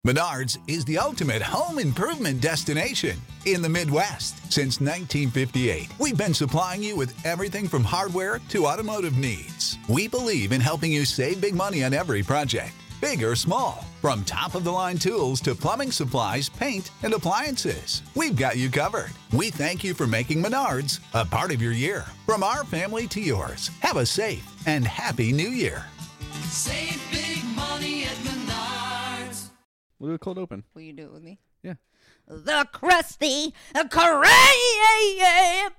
Menards is the ultimate home improvement destination in the Midwest. Since 1958, we've been supplying you with everything from hardware to automotive needs. We believe in helping you save big money on every project, big or small. From top-of-the-line tools to plumbing supplies, paint, and appliances, we've got you covered. We thank you for making Menards a part of your year. From our family to yours, have a safe and happy New Year. Save big money at Menards. We'll do a cold open. Will you do it with me? Yeah. The Krusty Krab.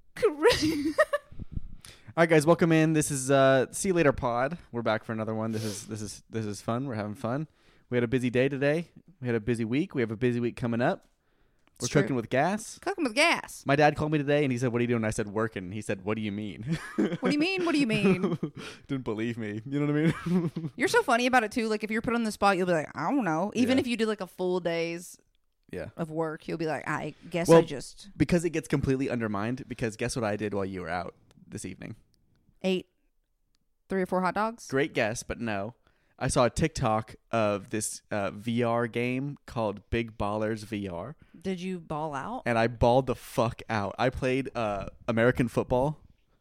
All right, guys, welcome in. This is See You Later Pod. We're back for another one. This is fun. We're having fun. We had a busy day today. We had a busy week. We have a busy week coming up. We're cooking with gas. Cooking with gas. My dad called me today and he said, "What are you doing?" I said, "Working." He said, "What do you mean?" What do you mean? What do you mean? Didn't believe me. You know what I mean? You're so funny about it too. Like if you're put on the spot, you'll be like, I don't know. Even Yeah. if you do like a full day's Yeah. of work, you'll be like, I guess Well, I just Because it gets completely undermined. Because guess what I did while you were out this evening? ate 3 or 4 hot dogs. Great guess, but no. I saw a TikTok of this VR game called Big Ballers VR. Did you ball out? And I balled the fuck out. I played American football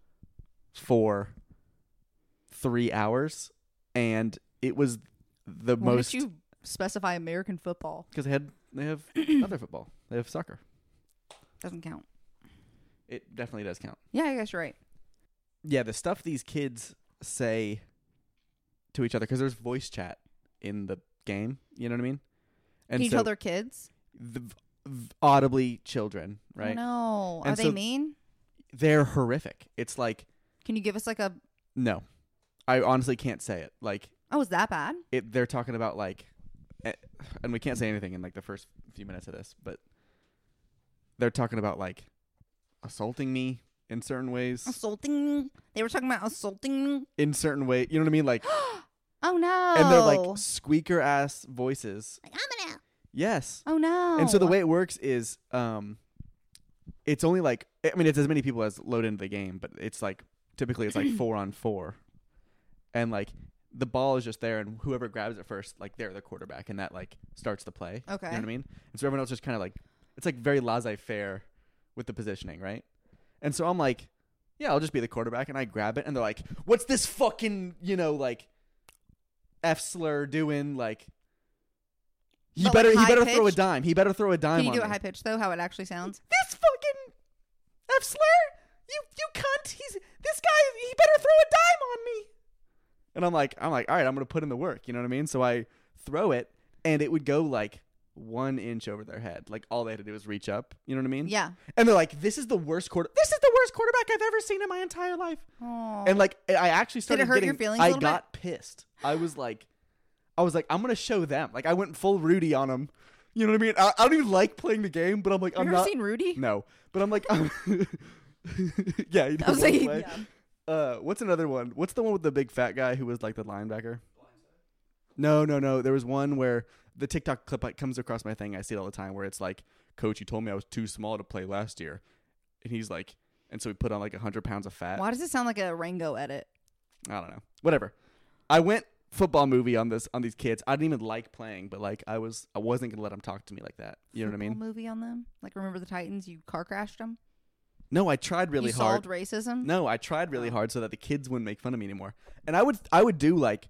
for 3 hours, and it was the Why most. did you specify American football? Because they have other football. They have soccer. Doesn't count. It definitely does count. Yeah, I guess you're right. Yeah, the stuff these kids say to each other, because there's voice chat in the game. You know what I mean? And Can you tell their kids? Audibly children, right? Oh, no. Are And they so mean? They're horrific. It's like, Can you give us like a? no, I honestly can't say it. Like, Oh, is that bad? they're talking about like, and we can't say anything in like the first few minutes of this, but they're talking about like assaulting me in certain ways. Assaulting me? They were talking about assaulting me? In certain way, you know what I mean? Like, Oh, no. and they're like squeaker ass voices. Like, I'm gonna. Yes. Oh, no. And so the way it works is, it's only like, I mean, it's as many people as load into the game, but it's like, typically it's like 4-on-4. And like, the ball is just there, and whoever grabs it first, like, they're the quarterback, and that like starts the play. Okay. You know what I mean? And so everyone else just kind of like, it's like very laissez-faire with the positioning, right? And so I'm like, yeah, I'll just be the quarterback, and I grab it, and they're like, what's this fucking, like, F slur doing? Like, he But, better like, throw a high-pitched? dime. He better throw a dime. Can you on do it me. high pitch though? How it actually sounds? This fucking F slur, you cunt. This guy. He better throw a dime on me. And I'm like, all right, I'm gonna put in the work. You know what I mean? So I throw it, and it would go like 1 inch over their head. Like all they had to do was reach up. You know what I mean? Yeah. And they're like, this is the worst quarterback I've ever seen in my entire life. Oh. And like, I actually started hurt getting. your feelings a I little got pissed. I was like, I'm gonna show them. Like, I went full Rudy on them. You know what I mean? I don't even like playing the game, but I'm like, Have you ever seen Rudy? No, but I'm like, yeah. You know I was like, play. yeah. What's another one? What's the one with the big fat guy who was like the linebacker? No. There was one where the TikTok clip like, comes across my thing. I see it all the time where it's like, "Coach, you told me I was too small to play last year," and he's like, and so he put on like 100 pounds of fat. Why does it sound like a Rango edit? I don't know. Whatever. I went football movie on these kids. I didn't even like playing, but like I wasn't gonna let them talk to me like that. You know what I mean? Football movie on them? Like Remember the Titans? You car crashed them? No, I tried really you hard. solved racism? No, I tried really hard so that the kids wouldn't make fun of me anymore. And I would do like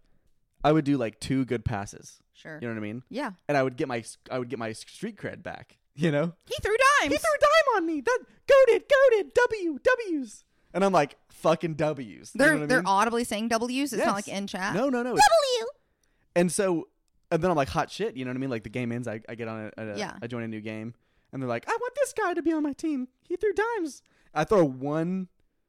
2 good passes. Sure. You know what I mean? Yeah. And I would get my street cred back. You know? He threw dimes. He threw a dime on me. That goated W's. And I'm like, fucking W's. You know what I They're mean? audibly saying W's. It's Yes. not like in chat. No. W. And so, and then I'm like, hot shit. You know what I mean? Like the game ends, I get on Yeah. I join a new game, and they're like, I want this guy to be on my team. He threw dimes. I throw one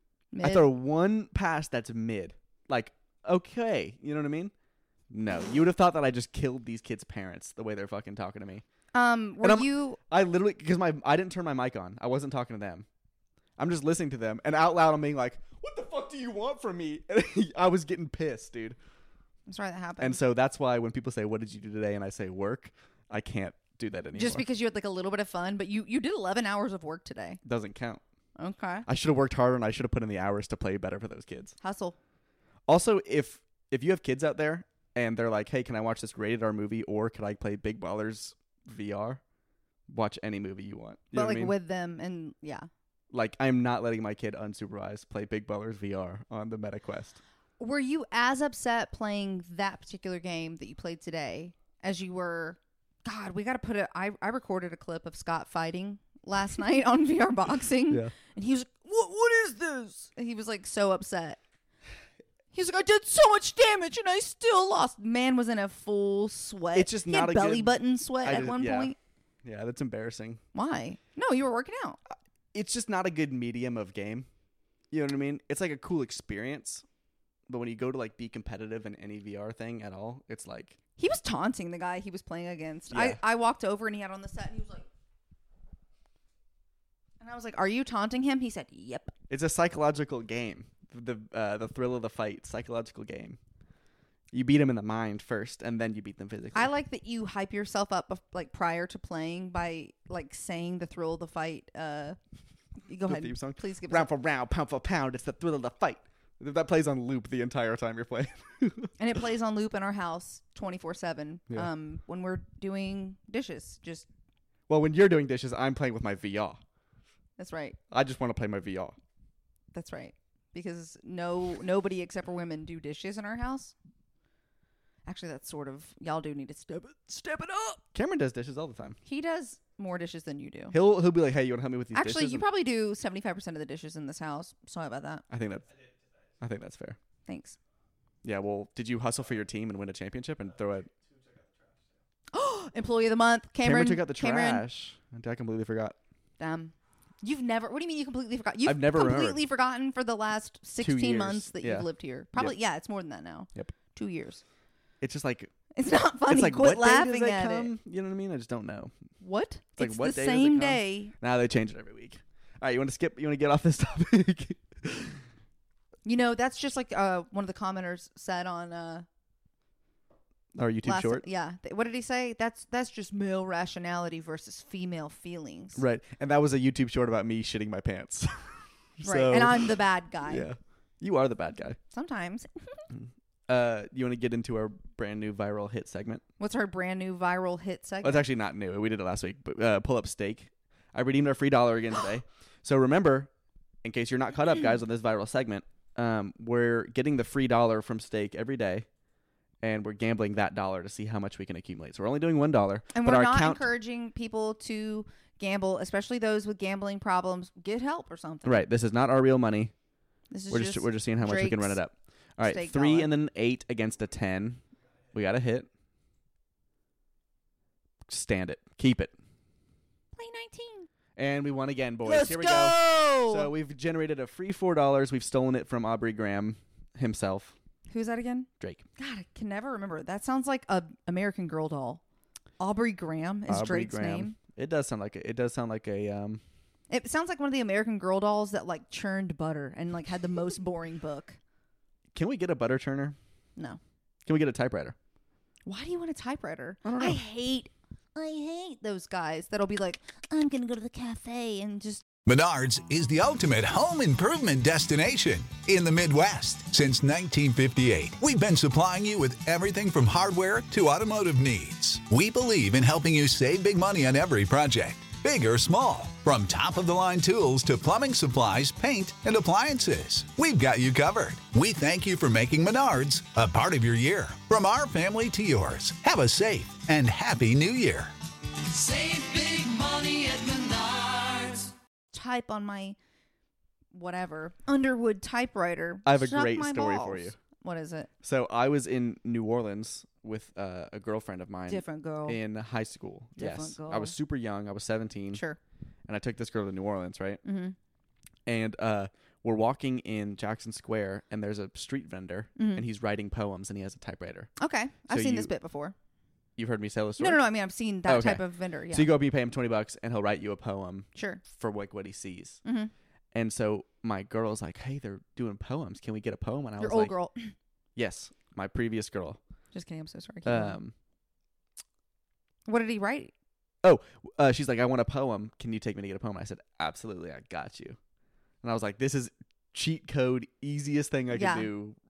pass that's mid. Like, okay, you know what I mean? No, you would have thought that I just killed these kids' parents the way they're fucking talking to me. Were you? I literally, because I didn't turn my mic on. I wasn't talking to them. I'm just listening to them, and out loud I'm being like, what the fuck do you want from me? And I was getting pissed, dude. I'm sorry that happened. And so that's why when people say, what did you do today? And I say work, I can't do that anymore. Just because you had like a little bit of fun, but you did 11 hours of work today. Doesn't count. Okay. I should have worked harder, and I should have put in the hours to play better for those kids. Hustle. Also, if you have kids out there and they're like, hey, can I watch this rated R movie, or could I play Big Ballers VR? Watch any movie you want. You know But what I like mean? with them, and yeah. Like, I'm not letting my kid unsupervised play Big Ballers VR on the MetaQuest. Were you as upset playing that particular game that you played today as you were? God, we got to put it. I recorded a clip of Scott fighting last night on VR boxing, Yeah. and he was like, "What is this?" And he was like so upset. He was like, "I did so much damage and I still lost." Man was in a full sweat. It's just He not had a belly good- button sweat I at just- one yeah. point. Yeah, that's embarrassing. Why? No, you were working out. It's just not a good medium of game. You know what I mean? It's like a cool experience, but when you go to like be competitive in any VR thing at all, it's like He was taunting the guy he was playing against. Yeah. I walked over and he had on the set and he was like, and I was like, "Are you taunting him?" He said, "Yep." it's a psychological game. The thrill of the fight, psychological game. You beat them in the mind first, and then you beat them physically. I like that you hype yourself up like prior to playing by like saying the thrill of the fight. You go The ahead. theme song? Please give us round for round, pound for pound. It's the thrill of the fight. That plays on loop the entire time you're playing. and it plays on loop in our house 24/7. Yeah. When we're doing dishes, just Well, when you're doing dishes, I'm playing with my VR. that's right. I just want to play my VR. That's right. Because nobody except for women do dishes in our house. Actually, that's sort of y'all do need to step it up. Cameron does dishes all the time. He does more dishes than you do. He'll be like, "Hey, you want to help me with these dishes?" Actually, you And probably do 75% of the dishes in this house. Sorry about that. I think that's fair. Thanks. Yeah. Well, did you hustle for your team and win a championship and throw it? Employee of the month, Cameron. took out the Cameron. trash. I completely forgot. You've never. What do you mean you completely forgot? You've I've never completely remembered. forgotten for the last 16 years. months that Yeah. you've lived here. Probably, yeah, it's more than that now. Yep. 2 years. It's just like It's not funny. it's like Quit what day laughing does it at come? it. You know what I mean? I just don't know. What? like, It's what the day does it same come? day. Now they change it every week. All right, you want to skip? You want to get off this topic? You know, that's just like one of the commenters said on Our YouTube last. short, Yeah. What did he say? That's just male rationality versus female feelings. right? And that was a YouTube short about me shitting my pants. Right. And I'm the bad guy. yeah, you are the bad guy. Sometimes. You want to get into our brand new viral hit segment? What's our brand new viral hit Well, segment? it's actually not new. We did it last week. But pull up steak. I redeemed our free $1 again today. So remember, in case you're not caught up, guys, on this viral segment, we're getting the free $1 from steak every day, and we're gambling that $1 to see how much we can accumulate. So we're only doing $1, And but we're our not count. encouraging people to gamble, especially those with gambling problems. Get help or something. Right. This is not our real money. This is We're just seeing how much we can run it Drake's up. All right, steak 3 dollar. and then 8 against a 10. We got to hit. Stand it. Keep it. Play 19. And we won again, boys. Let's Here we go. So we've generated a free $4. We've stolen it from Aubrey Graham himself. Who's that again? Drake. God, I can never remember. That sounds like a American Girl doll. Aubrey Graham is Aubrey Drake's Graham. name. It does sound like it does sound like a It sounds like one of the American Girl dolls that like churned butter and like had the most boring book. Can we get a butter churner? No. Can we get a typewriter? Why do you want a typewriter? I don't know. I hate those guys that'll be like, I'm gonna go to the cafe and just Menards is the ultimate home improvement destination in the Midwest. Since 1958, we've been supplying you with everything from hardware to automotive needs. We believe in helping you save big money on every project, big or small. From top-of-the-line tools to plumbing supplies, paint, and appliances, we've got you covered. We thank you for making Menards a part of your year. From our family to yours, have a safe and happy New Year. Save big money at Menards. type on my whatever Underwood typewriter. I have a Suck great my story balls. for you. What is it? So I was in New Orleans with a girlfriend of mine Different girl. in high school. Different yes, girl. I was super young. I was 17, Sure. and I took this girl to New Orleans, right? Mm-hmm. And we're walking in Jackson Square, and there's a street vendor, Mhm. and he's writing poems, and he has a typewriter. Okay. I've So seen this you- bit before. You've heard me tell this story? No. I mean, I've seen that Okay. type of vendor. Yeah. So you go up, you pay him $20, and he'll write you a poem Sure. for like what he sees. Mm-hmm. And so my girl's like, "Hey, they're doing poems. Can we get a poem?" And I Your was old like, girl. "Yes, my previous girl." Just kidding. I'm so sorry. Keep going. Um, What did he write? she's like, "I want a poem. Can you take me to get a poem?" I said, "Absolutely, I got you." And I was like, "This is cheat code, easiest thing I Yeah. can do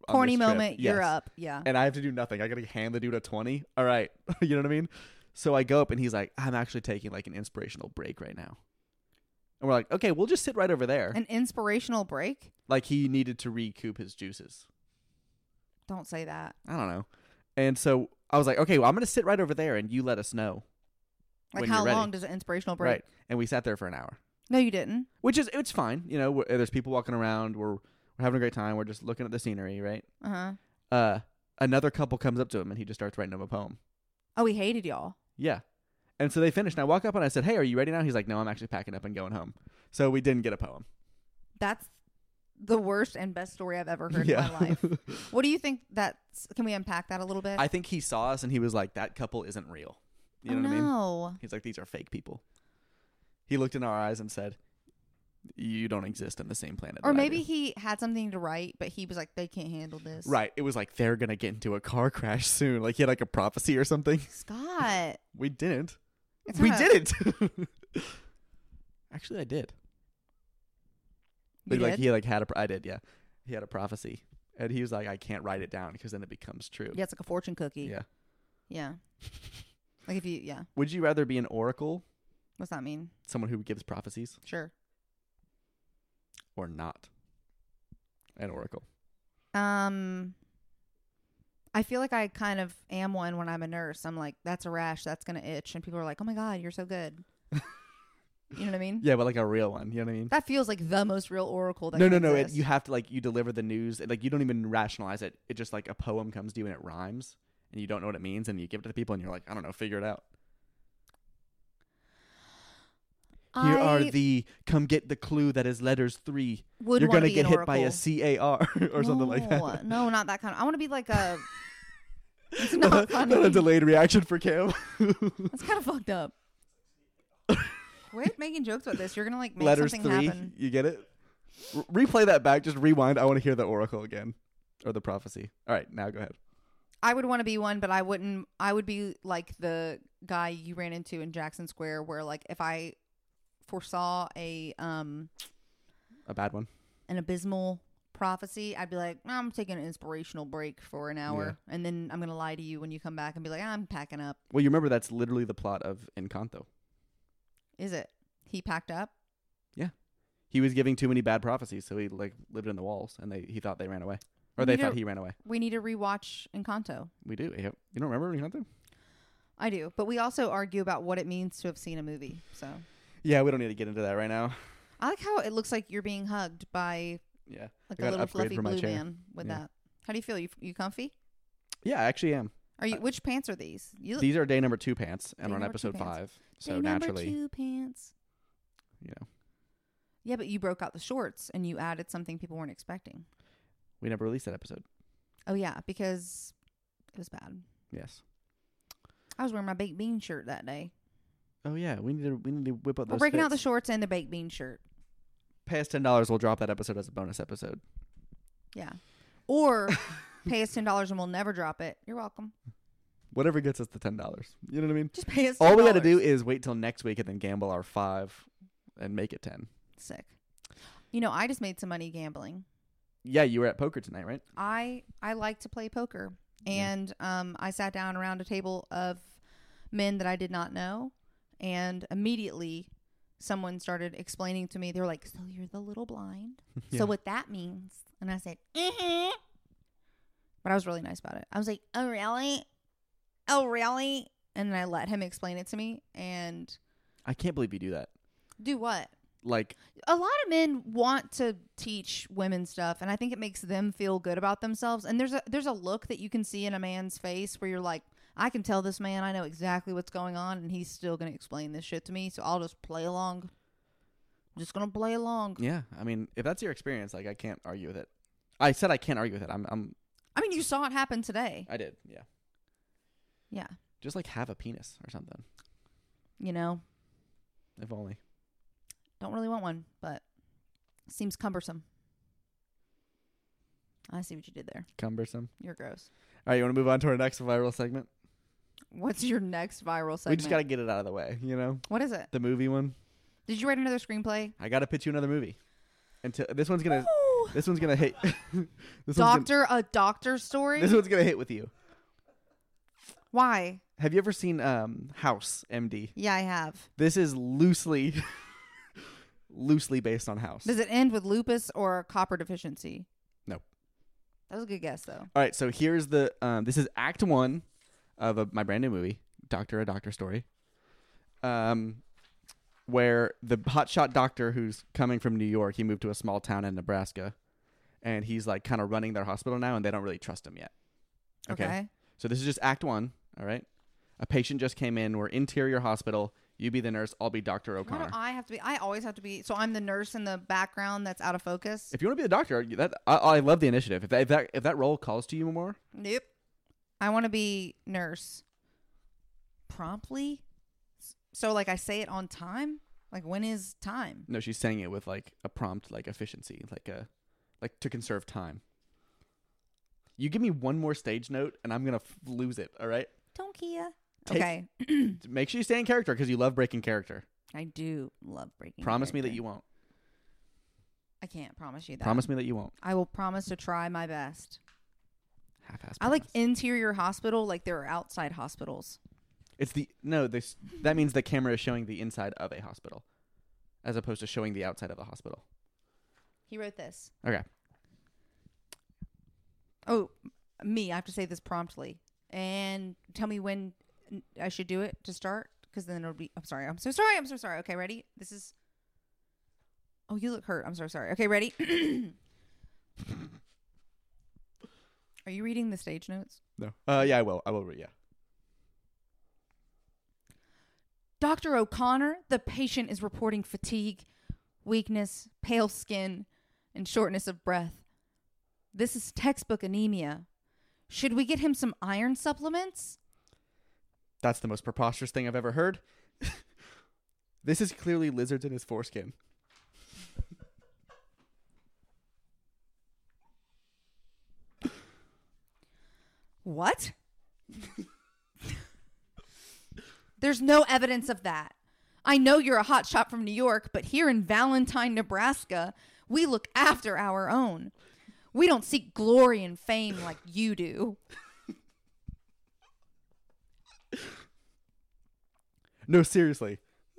Corny this trip. moment. You're Yes. up. Yeah. And I have to do nothing. I got to hand the dude a 20. All right. You know what I mean? So I go up and he's like, I'm actually taking like an inspirational break right now. And we're like, okay, we'll just sit right over there. An inspirational break? Like he needed to recoup his juices. Don't say that. I don't know. And so I was like, okay, well, I'm going to sit right over there and you let us know. Like when how you're ready. long does an inspirational break? Right. And we sat there for an hour, No, you didn't. which is, it's fine. You know, there's people walking around. We're having a great time. We're just looking at the scenery, right? Uh-huh. Another couple comes up to him and he just starts writing him a poem. Oh, he hated y'all. Yeah. And so they finished. And I walk up and I said, hey, are you ready now? He's like, no, I'm actually packing up and going home. So we didn't get a poem. That's the worst and best story I've ever heard Yeah. in my life. What do you think that's... Can we unpack that a little bit? I think he saw us and he was like, that couple isn't real. You know what I mean? No. He's like, these are fake people. He looked in our eyes and said, you don't exist on the same planet. Or that I maybe do." he had something to write, but he was like, they can't handle this. Right. It was like, they're going to get into a car crash soon. Like he had like a prophecy or something. Scott. We didn't. It's We not a- didn't. Actually, I did. You Like did? he like had I did, yeah. He had a prophecy. And he was like, I can't write it down because then it becomes true. Yeah, it's like a fortune cookie. Yeah. Yeah. Like if you... Yeah. Would you rather be an oracle, What's that mean? someone who gives prophecies, Sure. or not an oracle? I feel like I kind of am one when I'm a nurse. I'm like, that's a rash, that's gonna itch, and people are like, oh my god, you're so good. You know what I mean? Yeah, but like a real one. You know what I mean? That feels like the most real oracle. That No. can It, exist. you have to like you deliver the news. Like you don't even rationalize it. It just like a poem comes to you and it rhymes, and you don't know what it means, and you give it to the people, and you're like, I don't know, figure it out. Here are the come get the clue that is letters 3. Would You're wanna gonna be get an hit by a oracle. CAR or something like that. No, not that kind of. I want to be like a. It's not funny. Not a delayed reaction for Cam. That's kind of fucked up. Quit making jokes about this. You're gonna like make Letters something 3. happen. You get it? Replay that back. Just rewind. I want to hear the oracle again, or the prophecy. All right, now go ahead. I would want to be one, but I wouldn't. I would be like the guy you ran into in Jackson Square, where like if I foresaw a bad one. an abysmal prophecy, I'd be like, I'm taking an inspirational break for an hour, and then I'm gonna lie to you when you come back and be like, I'm packing up. Well, you remember that's literally the plot of Encanto. Is it? He packed up. Yeah, he was giving too many bad prophecies, so he like lived in the walls, and he thought they ran away, or We they need to- thought he ran away. We need to rewatch Encanto. We do. You don't remember Encanto? I do, but we also argue about what it means to have seen a movie. So Yeah, we don't need to get into that right now. I like how it looks like you're being hugged by Yeah, like I a got little upgrade fluffy for my blue chair. man with Yeah. that. How do you feel? You comfy? Yeah, I actually am. Are you? Which pants are these? You These are day number 2 pants, and Day we're on number 2 episode pants. 5. So day number naturally, 2 pants. you know, Yeah, but you broke out the shorts and you added something people weren't expecting. we never released that episode. Oh yeah, because it was bad. Yes. I was wearing my baked bean shirt that day. Oh yeah, we need to whip up those. We're breaking out the fits. shorts and the baked bean shirt. Pay us $10. We'll drop that episode as a bonus episode. Yeah. Or pay us $10 and we'll never drop it. You're welcome. Whatever gets us the $10. You know what I mean? Just pay us $10. All we got to do is wait till next week and then gamble our 5 and make it 10. Sick. You know, I just made some money gambling. Yeah, you were at poker tonight, right? I like to play poker. Yeah. And I sat down around a table of men that I did not know. And immediately someone started explaining to me. They were like, so you're the little blind? Yeah. So what that means? And I said, mm-hmm. But I was really nice about it. I was like, oh, really? Oh, really? And then I let him explain it to me. And I can't believe you do that. do what? Like, A lot of men want to teach women stuff, and I think it makes them feel good about themselves. And there's a look that you can see in a man's face where you're like, I can tell this man I know exactly what's going on, and he's still going to explain this shit to me, so I'll just play along. I'm just going to play along. yeah, I mean, if that's your experience, like, I can't argue with it. I said I can't argue with it. I mean, you saw it happen today. I did, yeah. Yeah. Just, like, have a penis or something. You know, If only. don't really want one, but seems cumbersome. I see what you did there. Cumbersome. You're gross. All right, you want to move on to our next viral segment? What's your next viral segment? We just got to get it out of the way, you know? What is it? The movie one. Did you write another screenplay? I got to pitch you another movie. And this one's going to... Ooh. This one's gonna hit. A doctor story? This one's gonna hit with you. Why? Have you ever seen House MD? Yeah, I have. This is loosely based on House. Does it end with lupus or copper deficiency? No. That was a good guess, though. All right, so here's the. This is Act 1 of my brand new movie, A Doctor Story. Where the hotshot doctor who's coming from New York, he moved to a small town in Nebraska, and he's like kind of running their hospital now, and they don't really trust him yet. Okay. So this is just Act 1. All right. A patient just came in. We're interior hospital. You be the nurse. I'll be Dr. Why O'Connor. do I have to be? I always have to be. So I'm the nurse in the background that's out of focus. If you want to be the doctor, I love the initiative. If that role calls to you more, Nope. I want to be nurse. Promptly. So like I say it on time. Like when is time? no, she's saying it with like a prompt, like efficiency, like to conserve time. You give me one more stage note, and I'm gonna lose it. All right. Don't Kia. Take- Okay. Make sure you stay in character because you love breaking character. I do love breaking. Promise me that character. you won't. I can't promise you that. Promise me that you won't. I will promise to try my best. Half-ass. I like promise. interior hospital, like there are outside hospitals. It's that means the camera is showing the inside of a hospital, as opposed to showing the outside of a hospital. He wrote this. Okay. Oh, me. I have to say this promptly. And tell me when I should do it to start. Because then it'll be... I'm sorry. I'm so sorry. Okay, ready? This is... Oh, you look hurt. I'm so sorry. Okay, ready? Are you reading the stage notes? No. Yeah, I will. Yeah. Dr. O'Connor, the patient is reporting fatigue, weakness, pale skin, and shortness of breath. This is textbook anemia. Should we get him some iron supplements? That's the most preposterous thing I've ever heard. This is clearly lizards in his foreskin. What? There's no evidence of that. I know you're a hotshot from New York, but here in Valentine, Nebraska, we look after our own. We don't seek glory and fame like you do. No, seriously.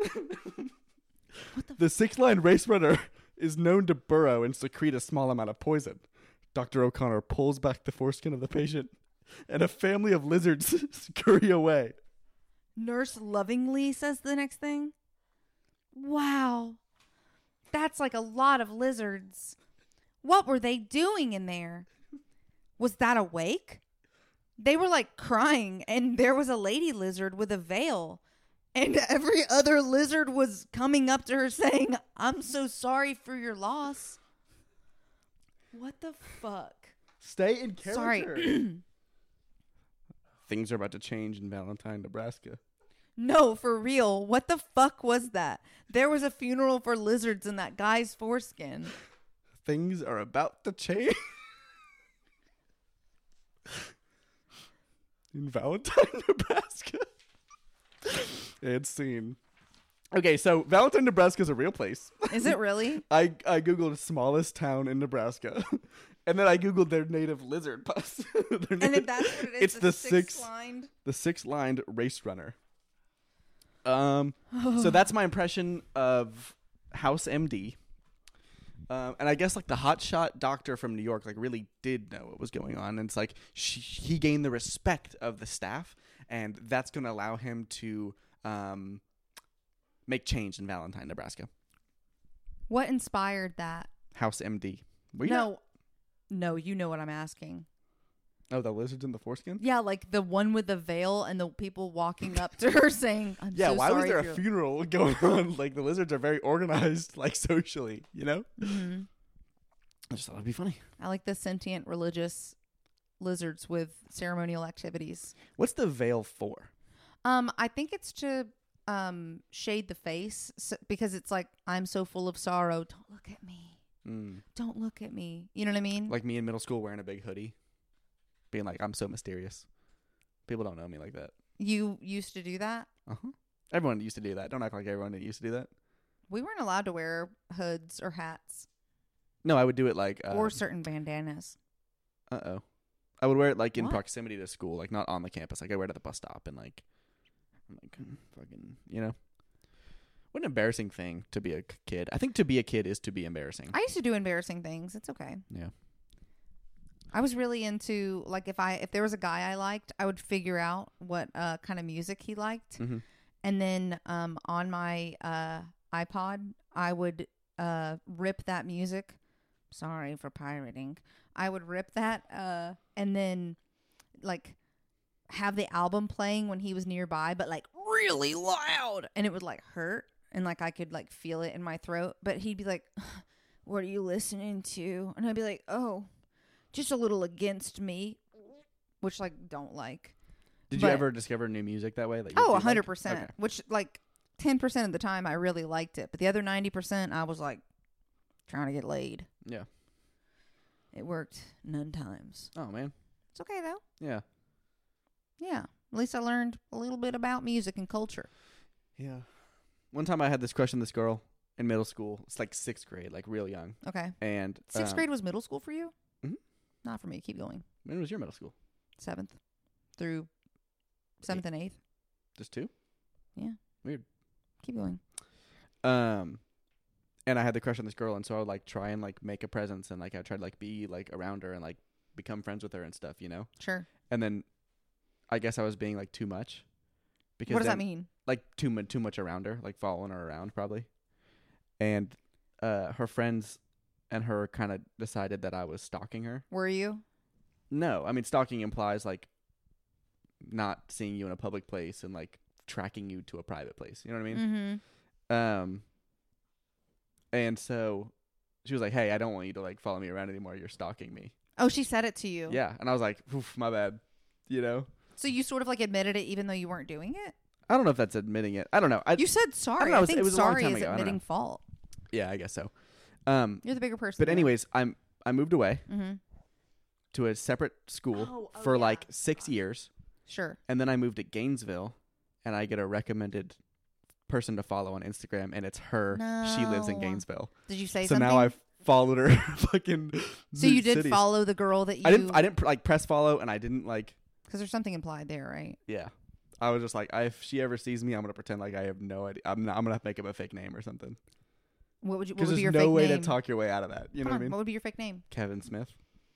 The 6-line race runner is known to burrow and secrete a small amount of poison. Dr. O'Connor pulls back the foreskin of the patient, and a family of lizards scurry away. Nurse lovingly says the next thing. Wow. That's like a lot of lizards. What were they doing in there? Was that a wake? They were like crying, and there was a lady lizard with a veil. And every other lizard was coming up to her saying, I'm so sorry for your loss. What the fuck? Stay in character. Sorry. Things are about to change in Valentine, Nebraska. No, for real. What the fuck was that? There was a funeral for lizards in that guy's foreskin. Things are about to change. In Valentine, Nebraska. And scene. Okay, so Valentine, Nebraska is a real place. Is it really? I googled smallest town in Nebraska, and then I googled their native lizard pus. And if that's what it is, It's the six-lined. the 6-lined race runner. So that's my impression of House MD. And I guess like the hotshot doctor from New York like really did know what was going on, and it's like he gained the respect of the staff, and that's going to allow him to make change in Valentine, Nebraska. What inspired that? House MD. Were you not- No, you know what I'm asking. Oh, the lizards in the foreskin? Yeah, like the one with the veil and the people walking up to her saying, I'm Yeah, so why was sorry there for a your-" funeral going on? Like, the lizards are very organized, like, socially, you know? Mm-hmm. I just thought it'd be funny. I like the sentient religious lizards with ceremonial activities. What's the veil for? I think it's to shade the face because it's like, I'm so full of sorrow. Don't look at me. Don't look at me. You know what I mean? Like me in middle school wearing a big hoodie. Being like, I'm so mysterious. People don't know me like that. You used to do that? Uh-huh. Everyone used to do that. Don't act like everyone used to do that. We weren't allowed to wear hoods or hats. No, I would do it like or certain bandanas. I would wear it like in What? proximity to school, like not on the campus. Like I wear it at the bus stop and like fucking, you know. What an embarrassing thing to be a kid. I think to be a kid is to be embarrassing. I used to do embarrassing things. It's okay. Yeah. I was really into like if there was a guy I liked, I would figure out what kind of music he liked, Mhm. and then on my iPod I would rip that music. Sorry for pirating. I would rip that and then like have the album playing when he was nearby, but like really loud, and it would like hurt, and like I could like feel it in my throat. But he'd be like, "What are you listening to?" And I'd be like, "Oh, just a little Against Me," which like don't like. Did you But- ever discover new music that way? Like, Oh, you liked? 100%. Okay. Which like 10% of the time I really liked it, but the other 90% I was like trying to get laid. Yeah. It worked none times. Oh man. It's okay though. Yeah. Yeah. At least I learned a little bit about music and culture. Yeah. One time I had this crush on this girl in middle school. It's like 6th grade, like real young. Okay. And 6th grade was middle school for you? Mhm. Not for me. Keep going. When was your middle school? 7th through 7th and 8th. Just 2? Yeah. Weird. Keep going. And I had the crush on this girl, and so I would like try and like make a presence, and like I tried to like be like around her and like become friends with her and stuff, you know. Sure. And then I guess I was being like too much. Because What does that then- mean? Like too much around her, like following her around probably. And her friends and her kind of decided that I was stalking her. Were you? No, I mean stalking implies like not seeing you in a public place and like tracking you to a private place. You know what I mean? Mm-hmm. And so she was like, "Hey, I don't want you to like follow me around anymore. You're stalking me." Oh, she said it to you. Yeah, and I was like, "Oof, my bad." You know? So you sort of like admitted it even though you weren't doing it? I don't know if that's admitting it. I don't know. You said sorry. know, I it think was a long sorry time is ago. I don't admitting know. fault. Yeah, I guess so. You're the bigger person. But anyways, I moved away Mm-hmm. to a separate school Oh, for yeah. like 6 years, Sure. and then I moved to Gainesville, and I get a recommended person to follow on Instagram, and it's her. She lives in No. Gainesville. Did you say So something? now I've followed her fucking. So you did cities. follow the girl that you. I didn't like press follow, and I didn't like. Because there's something implied there, right? Yeah, I was just like, if she ever sees me, I'm gonna pretend like I have no idea. I'm gonna make up a fake name or something. What would you? What Because would be there's your no fake way name? to talk your way out of that. You know Come what I on, mean? what would be your fake name? Kevin Smith.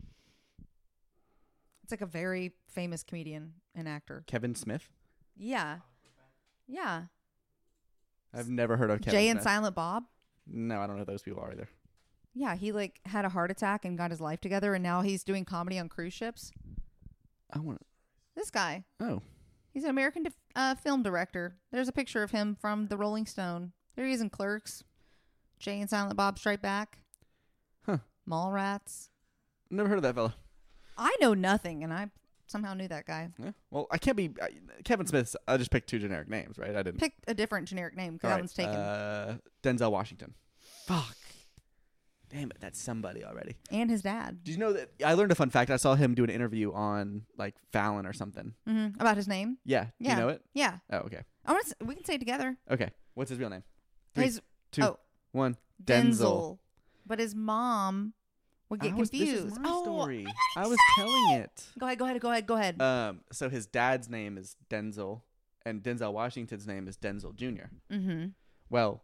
It's like a very famous comedian and actor. Kevin Smith. Yeah. Yeah. I've never heard of Kevin Jay Smith. and Silent Bob. No, I don't know who those people are either. Yeah, he like had a heart attack and got his life together, and now he's doing comedy on cruise ships. I want. This guy, Oh, he's an American film director. There's a picture of him from the Rolling Stone. There he is in Clerks. Jay and Silent Bob Strike Back. Huh. Mallrats. never heard of that fella. I know nothing, and I somehow knew that guy. Yeah. Well, I can't be Kevin Smith. I just picked 2 generic names, right? I didn't. Pick a different generic name because All that right, one's taken. Denzel Washington. Fuck. Damn it, that's somebody already. And his dad. Did you know that I learned a fun fact? I saw him do an interview on like Fallon or something. Mm-hmm. About his name? Yeah. Do Yeah. you know it? Yeah. Oh, okay. We can say it together. Okay. What's his real name? 3, His 2, oh, 1. Denzel. But his mom would get This confused. is my Oh, story. I was telling it. Go ahead. So his dad's name is Denzel, and Denzel Washington's name is Denzel Jr. Mm-hmm. Well,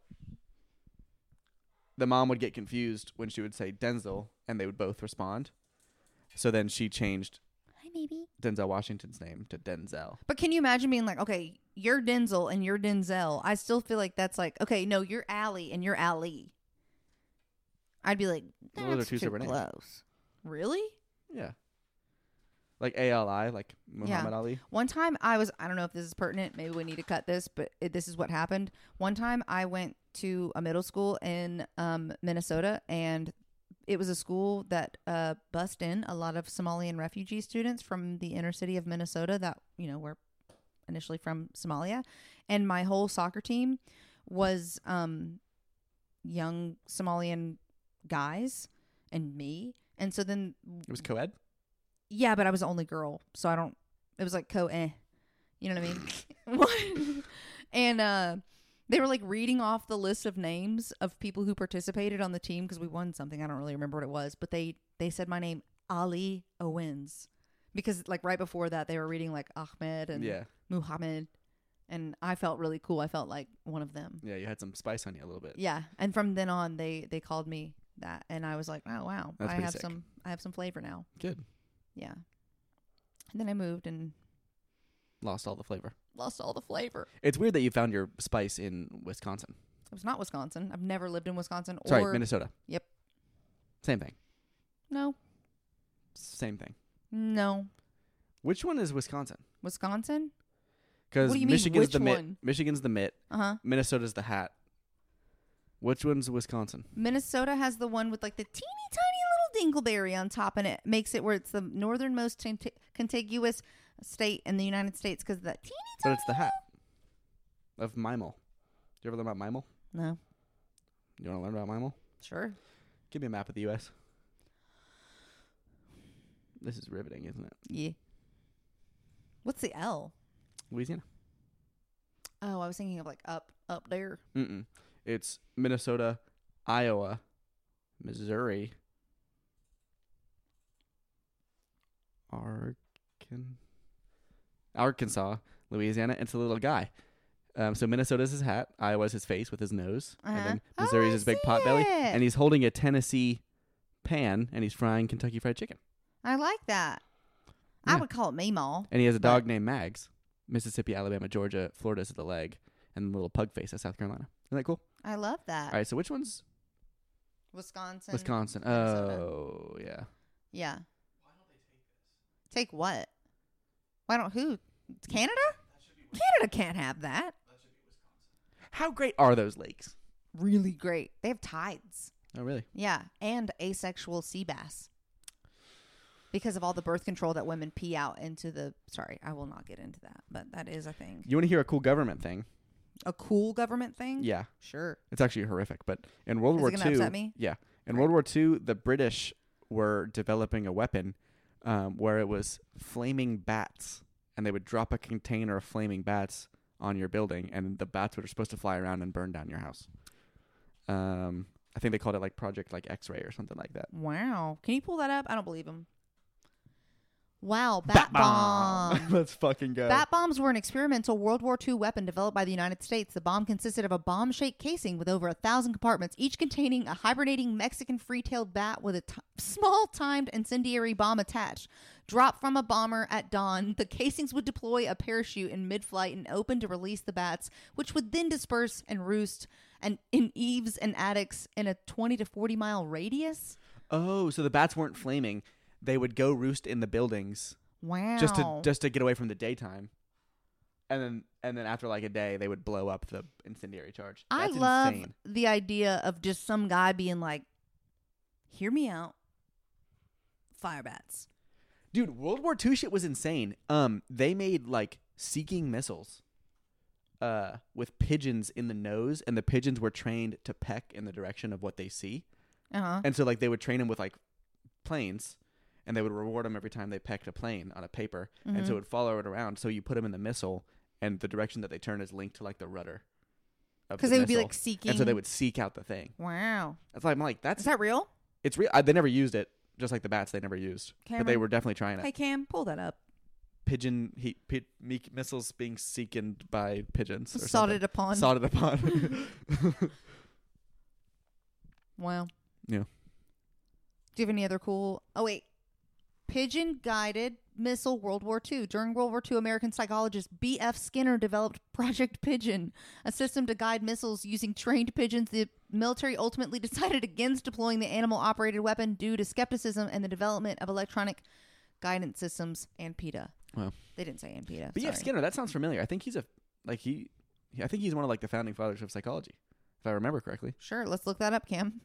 the mom would get confused when she would say Denzel, and they would both respond. So then she changed Hi, baby. Denzel Washington's name to Denzel. But can you imagine being like, okay, you're Denzel and you're Denzel? I still feel like that's like, okay, no, you're Allie and you're Ali. I'd be like, Well, those are that's two too separate names. close. Really? Yeah. Like ALI, like Muhammad Ali. One time I don't know if this is pertinent. Maybe we need to cut this, but this is what happened. One time I went to a middle school in Minnesota, and it was a school that bussed in a lot of Somalian refugee students from the inner city of Minnesota that, were initially from Somalia. And my whole soccer team was young Somalian guys and me. And so then It was co-ed? yeah, but I was the only girl, so it was like you know what I mean? What? And They were like reading off the list of names of people who participated on the team because we won something. I don't really remember what it was, but they said my name, Ali Owens, because like right before that they were reading like Ahmed and Muhammad, and I felt really cool. I felt like one of them. Yeah, you had some spice on you a little bit. Yeah, and from then on they called me that, and I was like, oh wow, That's I pretty have sick. I have some flavor now. Good. Yeah, and then I moved and Lost all the flavor. lost all the flavor. It's weird that you found your spice in Wisconsin. It was not Wisconsin. I've never lived in Wisconsin. Sorry, or Minnesota. Yep. Same thing. No. Same thing. No. Which one is Wisconsin? Wisconsin? Because What do you mean, Michigan's which the mitt. one? Michigan's the mitt. Uh-huh. Minnesota's the hat. Which one's Wisconsin? Minnesota has the one with like the teeny tiny little dingleberry on top, and it makes it where it's the northernmost contiguous state in the United States because of that teeny But tiny. it's the hat of Mimel. Did you ever learn about Mimel? No. You want to learn about Mimel? Sure. Give me a map of the U.S. This is riveting, isn't it? Yeah. What's the L? Louisiana. Oh, I was thinking of like up there. Mm-mm. It's Minnesota, Iowa, Missouri, Arkansas, Louisiana. It's a little guy. So Minnesota's his hat, Iowa's his face with his nose, and then Missouri's his big pot belly, and he's holding a Tennessee pan, and he's frying Kentucky Fried Chicken. I like that. I Yeah. would call it Meemaw. And he has a dog named Mags. Mississippi, Alabama, Georgia, Florida's the leg, and the little pug face of South Carolina. Isn't that cool? I love that. All right, so which one's Wisconsin. Wisconsin? Minnesota. Oh, yeah. Yeah. Why don't they take this? Take what? Why don't who? Canada? Canada can't have that. How great are those lakes? Really great. They have tides. Oh, really? Yeah, and asexual sea bass. Because of all the birth control that women pee out into the... Sorry, I will not get into that, but that is a thing. You want to hear a cool government thing? A cool government thing? Yeah. Sure. It's actually horrific, but in World Is War it gonna II... upset me? Yeah. In Right. World War II, the British were developing a weapon where it was flaming bats, and they would drop a container of flaming bats on your building, and the bats were supposed to fly around and burn down your house. I think they called it like Project like X-Ray or something like that. Wow. Can you pull that up? I don't believe him. Wow, bat bomb. Let's fucking go. Bat bombs were an experimental World War II weapon developed by the United States. The bomb consisted of a bomb-shaped casing with over 1,000 compartments, each containing a hibernating Mexican free-tailed bat with a small timed incendiary bomb attached. Dropped from a bomber at dawn, the casings would deploy a parachute in mid-flight and open to release the bats, which would then disperse and roost and in eaves and attics in a 20 to 40 mile radius. Oh, so the bats weren't flaming. They would go roost in the buildings Wow. just to get away from the daytime. And then after like a day they would blow up the incendiary charge. I That's love insane. the idea of just some guy being like, hear me out. Fire bats. Dude, World War II shit was insane. They made like Seeking missiles with pigeons in the nose, and the pigeons were trained to peck in the direction of what they see. Uh-huh. And so like they would train them with like planes, and they would reward them every time they pecked a plane on a paper, and so it would follow it around. So you put them in the missile, and the direction that they turn is linked to like the rudder. Because they would be like seeking. and so they would seek out the thing. Wow. That's like I'm like that's Is that real? it's real. They never used it, just like the bats. They never used, but they Cameron? were definitely trying it. Hey, Cam, pull that up. Pigeon missiles being seekened by pigeons. Or Sodded upon. Sodded upon. Wow. Yeah. Do you have any other cool... Oh, wait. Pigeon-guided missile World War II. During World War II, American psychologist B.F. Skinner developed Project Pigeon, a system to guide missiles using trained pigeons. The military ultimately decided against deploying the animal-operated weapon due to skepticism and the development of electronic guidance systems and PETA. Wow. They didn't say and PETA. B.F. sorry. Skinner, that sounds familiar. I think he's I think he's one of like the founding fathers of psychology, if I remember correctly. Sure, let's look that up, Cam.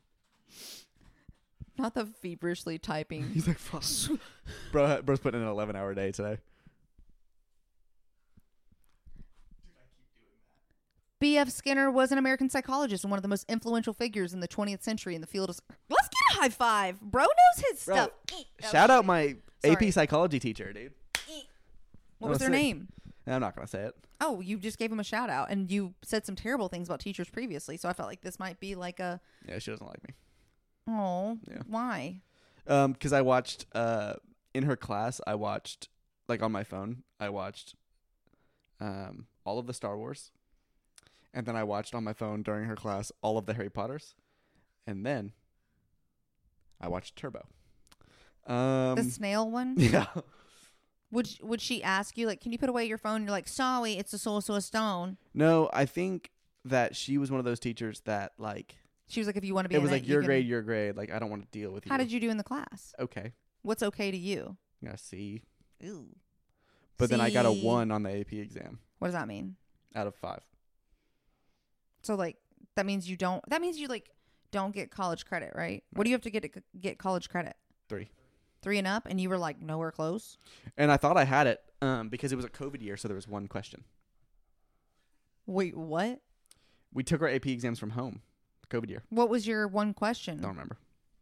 Not the feverishly typing. He's like, fuck. Bro's putting in an 11-hour day today. B.F. Skinner was an American psychologist and one of the most influential figures in the 20th century in the field of... Let's get a high five. Bro knows his Bro, stuff. Shout out my Sorry. AP psychology teacher, dude. What was their sick. name? I'm not gonna say it. Oh, you just gave him a shout out, and you said some terrible things about teachers previously. So I felt like this might be like a. Yeah, she doesn't like me. Oh, Yeah. why? Because I watched in her class. I watched like on my phone. I watched all of the Star Wars, and then I watched on my phone during her class all of the Harry Potters, and then I watched Turbo. The snail one. Yeah. Would she ask you like, can you put away your phone? You're like, sorry, it's a Sorcerer's Stone. No, I think that she was one of those teachers that like She was like, if you want to be, it in was like you your can- grade, your grade. Like I don't want to deal with you. How did you do in the class? Okay. What's okay to you? Yeah, C. Ooh. But then I got a C. 1 on the AP exam What does that mean? out of 5. So like that means you don't. That means you like don't get college credit, right? What do you have to get college credit? 3. 3 and up, and you were like nowhere close. And I thought I had it because it was a COVID year, so there was one question. Wait, what? We took our AP exams from home. COVID year. What was your one question? Don't remember.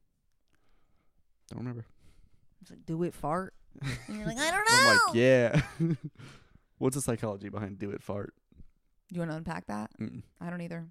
It's like, do it fart. And you're like, I don't know. I'm like, yeah. What's the psychology behind do it fart? Do you want to unpack that? Mm-mm. I don't either.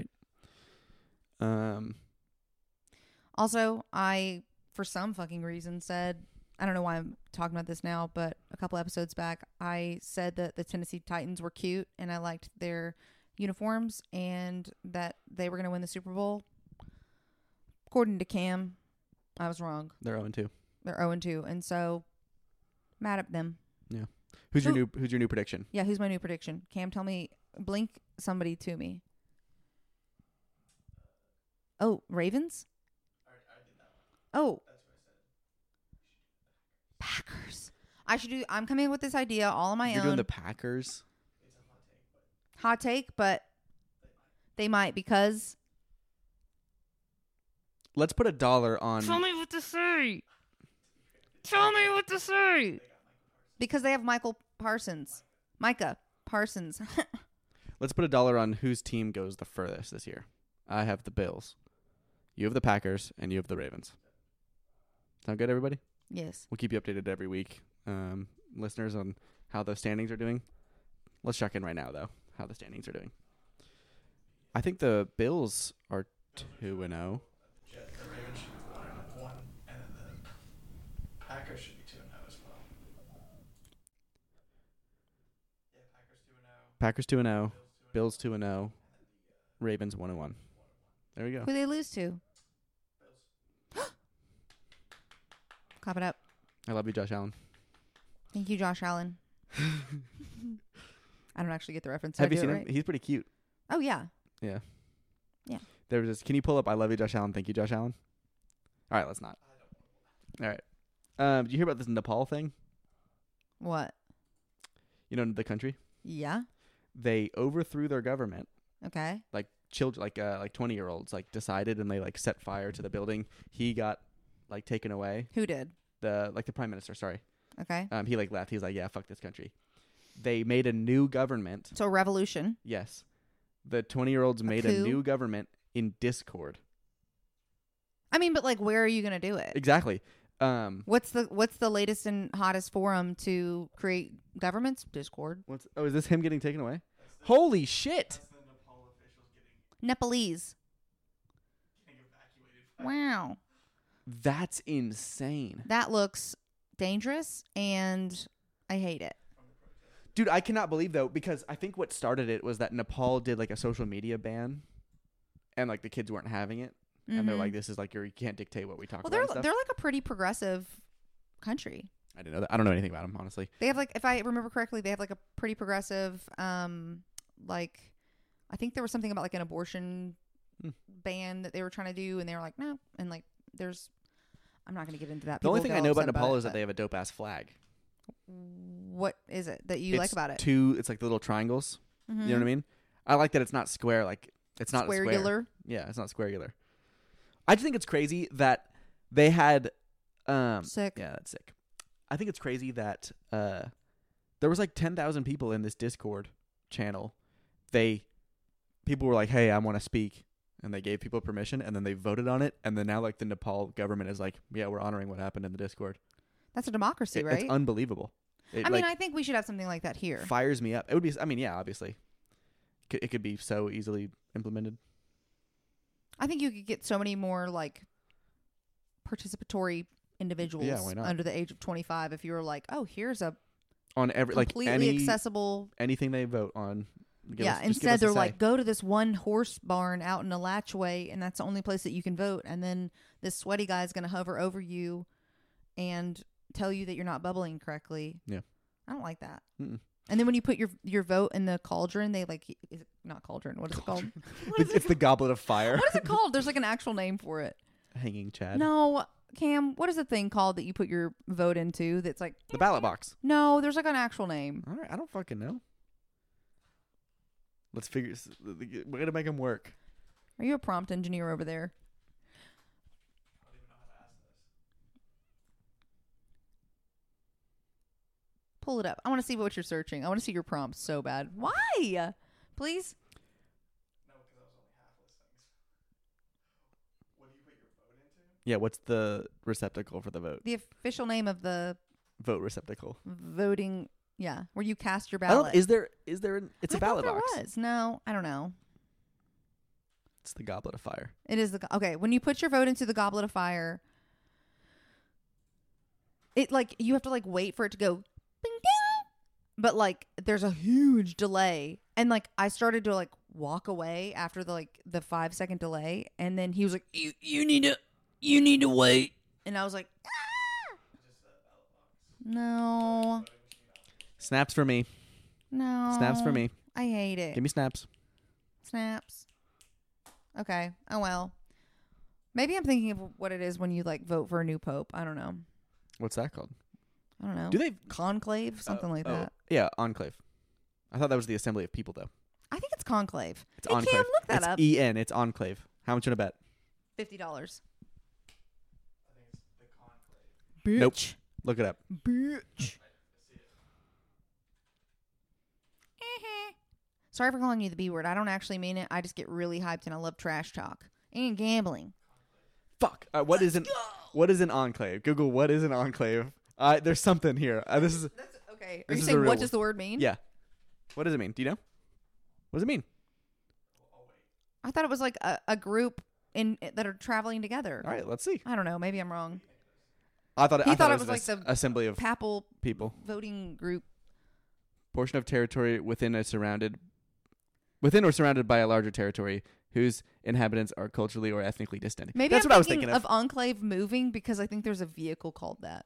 Um, Also, I, for some fucking reason, said, I don't know why I'm talking about this now, but a couple episodes back, I said that the Tennessee Titans were cute and I liked their uniforms and that they were going to win the Super Bowl. According to Cam, I was wrong. they're 0-2. They're 0-2. And so, mad at them. Who's your Who- new prediction? Yeah, who's my new prediction? Cam, tell me, blink somebody to me. Oh, Ravens? Oh. Packers. I'm coming up with this idea all on my You're own. doing the Packers. Hot take, but they might because. Let's put $1 on. Tell me what to say. Tell me what to say. Because they have Micah Parsons. Let's put $1 on whose team goes the furthest this year. I have the Bills. You have the Packers, and you have the Ravens. Sound good, everybody? Yes. We'll keep you updated every week, listeners, on how the standings are doing. Let's check in right now, though, how the standings are doing. I think the Bills are 2-0. The Ravens should be 1-1, and then the Packers should be 2-0 as well. Yeah, Packers 2-0. Packers 2-0. Bills 2-0. Ravens 1-1. There we go. Who they lose to? Clap it up. I love you, Josh Allen. Thank you, Josh Allen. I don't actually get the reference. Did Have I you do seen it him? right? He's pretty cute. Oh, yeah. Yeah. Yeah. There was this. Can you pull up I love you, Josh Allen? Thank you, Josh Allen. All right, let's not. All right. Did you hear about this Nepal thing? What? You know, the country? Yeah. They overthrew their government. Okay. Like children, like 20-year-olds, like decided, and they like set fire to the building. He got like taken away. Who did? The prime minister. Sorry. Okay. He like left. He's like, yeah, fuck this country. They made a new government. So revolution. Yes. The 20-year-olds made a coup? new government in Discord. I mean, but like, where are you gonna do it? Exactly. What's the latest and hottest forum to create governments? Discord. Is this him getting taken away? Holy shit! That's the Nepal officials Nepalese. getting evacuated. Wow. That's insane. That looks dangerous, and I hate it. Dude, I cannot believe, though, because I think what started it was that Nepal did, like, a social media ban, and, like, the kids weren't having it. And they're Mhm. like, this is, like, you can't dictate what we talk Well, about and stuff. they're like a pretty progressive country. I didn't know that. I don't know anything about them, honestly. They have like, if I remember correctly, they have like a pretty progressive, like, I think there was something about like an abortion ban that they were trying to do, and they were like, no, and like, I'm not going to get into that. The only People thing I get know all about upset Nepal it, is that but they have a dope-ass flag. what is it that you like about it? It's like the little triangles. You know what I mean? I like that it's not square. Like, it's not square. Squaregular? Yeah, it's not squaregular. I just think it's crazy that they had Sick. Yeah, that's sick. I think it's crazy that there was like 10,000 people in this Discord channel. People were like, "Hey, I want to speak." And they gave people permission, and then they voted on it, and then now like the Nepal government is like, "Yeah, we're honoring what happened in the Discord." That's a democracy, right? It's unbelievable. It, I mean, like, I think we should have something like that here. fires me up. It would be. I mean, yeah, obviously, it could be so easily implemented. I think you could get so many more like participatory individuals why not? under the age of 25 if you were like, oh, here's a On every completely accessible. anything they vote on. Give Yeah, us- just give instead us a they're say. like, go to this one horse barn out in Alachua, and that's the only place that you can vote. And then this sweaty guy is going to hover over you and tell you that you're not bubbling correctly. Yeah. I don't like that. Mm-mm. And then when you put your vote in the cauldron, they like, is it not cauldron? What is it called? It's the goblet of fire. What is it called? There's like an actual name for it. Hanging Chad. No, Cam, what is the thing called that you put your vote into that's like, The ballot box. no, there's like an actual name. All right, I don't fucking know. Let's figure. We're gonna make them work. Are you a prompt engineer over there? I don't even know how to ask this. Pull it up. I want to see what you're searching. I want to see your prompts so bad. Why? Please? No, because that was only half listings. What do you put your vote into? Yeah. What's the receptacle for the vote? The official name of the Vote receptacle. voting, yeah, where you cast your I don't. ballot. Is there? It's a I thought ballot there box. was. No, I don't know. It's the goblet of fire. It is okay. When you put your vote into the goblet of fire, it like you have to like wait for it to go, ding ding. But like there's a huge delay, and like I started to like walk away after the 5-second delay, and then he was like, you need to wait, and I was like, no, Snaps for me. no, Snaps for me. I hate it. Give me snaps. Snaps. Okay. Oh well. Maybe I'm thinking of what it is when you like vote for a new pope. I don't know. What's that called? I don't know. Do they? Conclave? Something like that. Yeah, enclave. I thought that was the assembly of people, though. I think it's conclave. It's Hey, enclave. Cam, look that it's up. EN. It's enclave. How much you want to bet? $50. I think it's the conclave. Bitch. Nope. Look it up. Bitch. Sorry for calling you the B word. I don't actually mean it. I just get really hyped and I love trash talk and gambling. Fuck. What is an enclave? Google what is an enclave. There's something here. This is That's okay. Are This you is saying a real what one. does the word mean? yeah. What does it mean? Do you know? What does it mean? I thought it was like a group that are traveling together. All right, let's see. I don't know. Maybe I'm wrong. I thought it thought it was was an like the assembly of Papal people. voting group. Portion of territory within or surrounded by a larger territory whose inhabitants are culturally or ethnically distant. Maybe That's I'm what I was thinking thinking of. Enclave moving because I think there's a vehicle called that.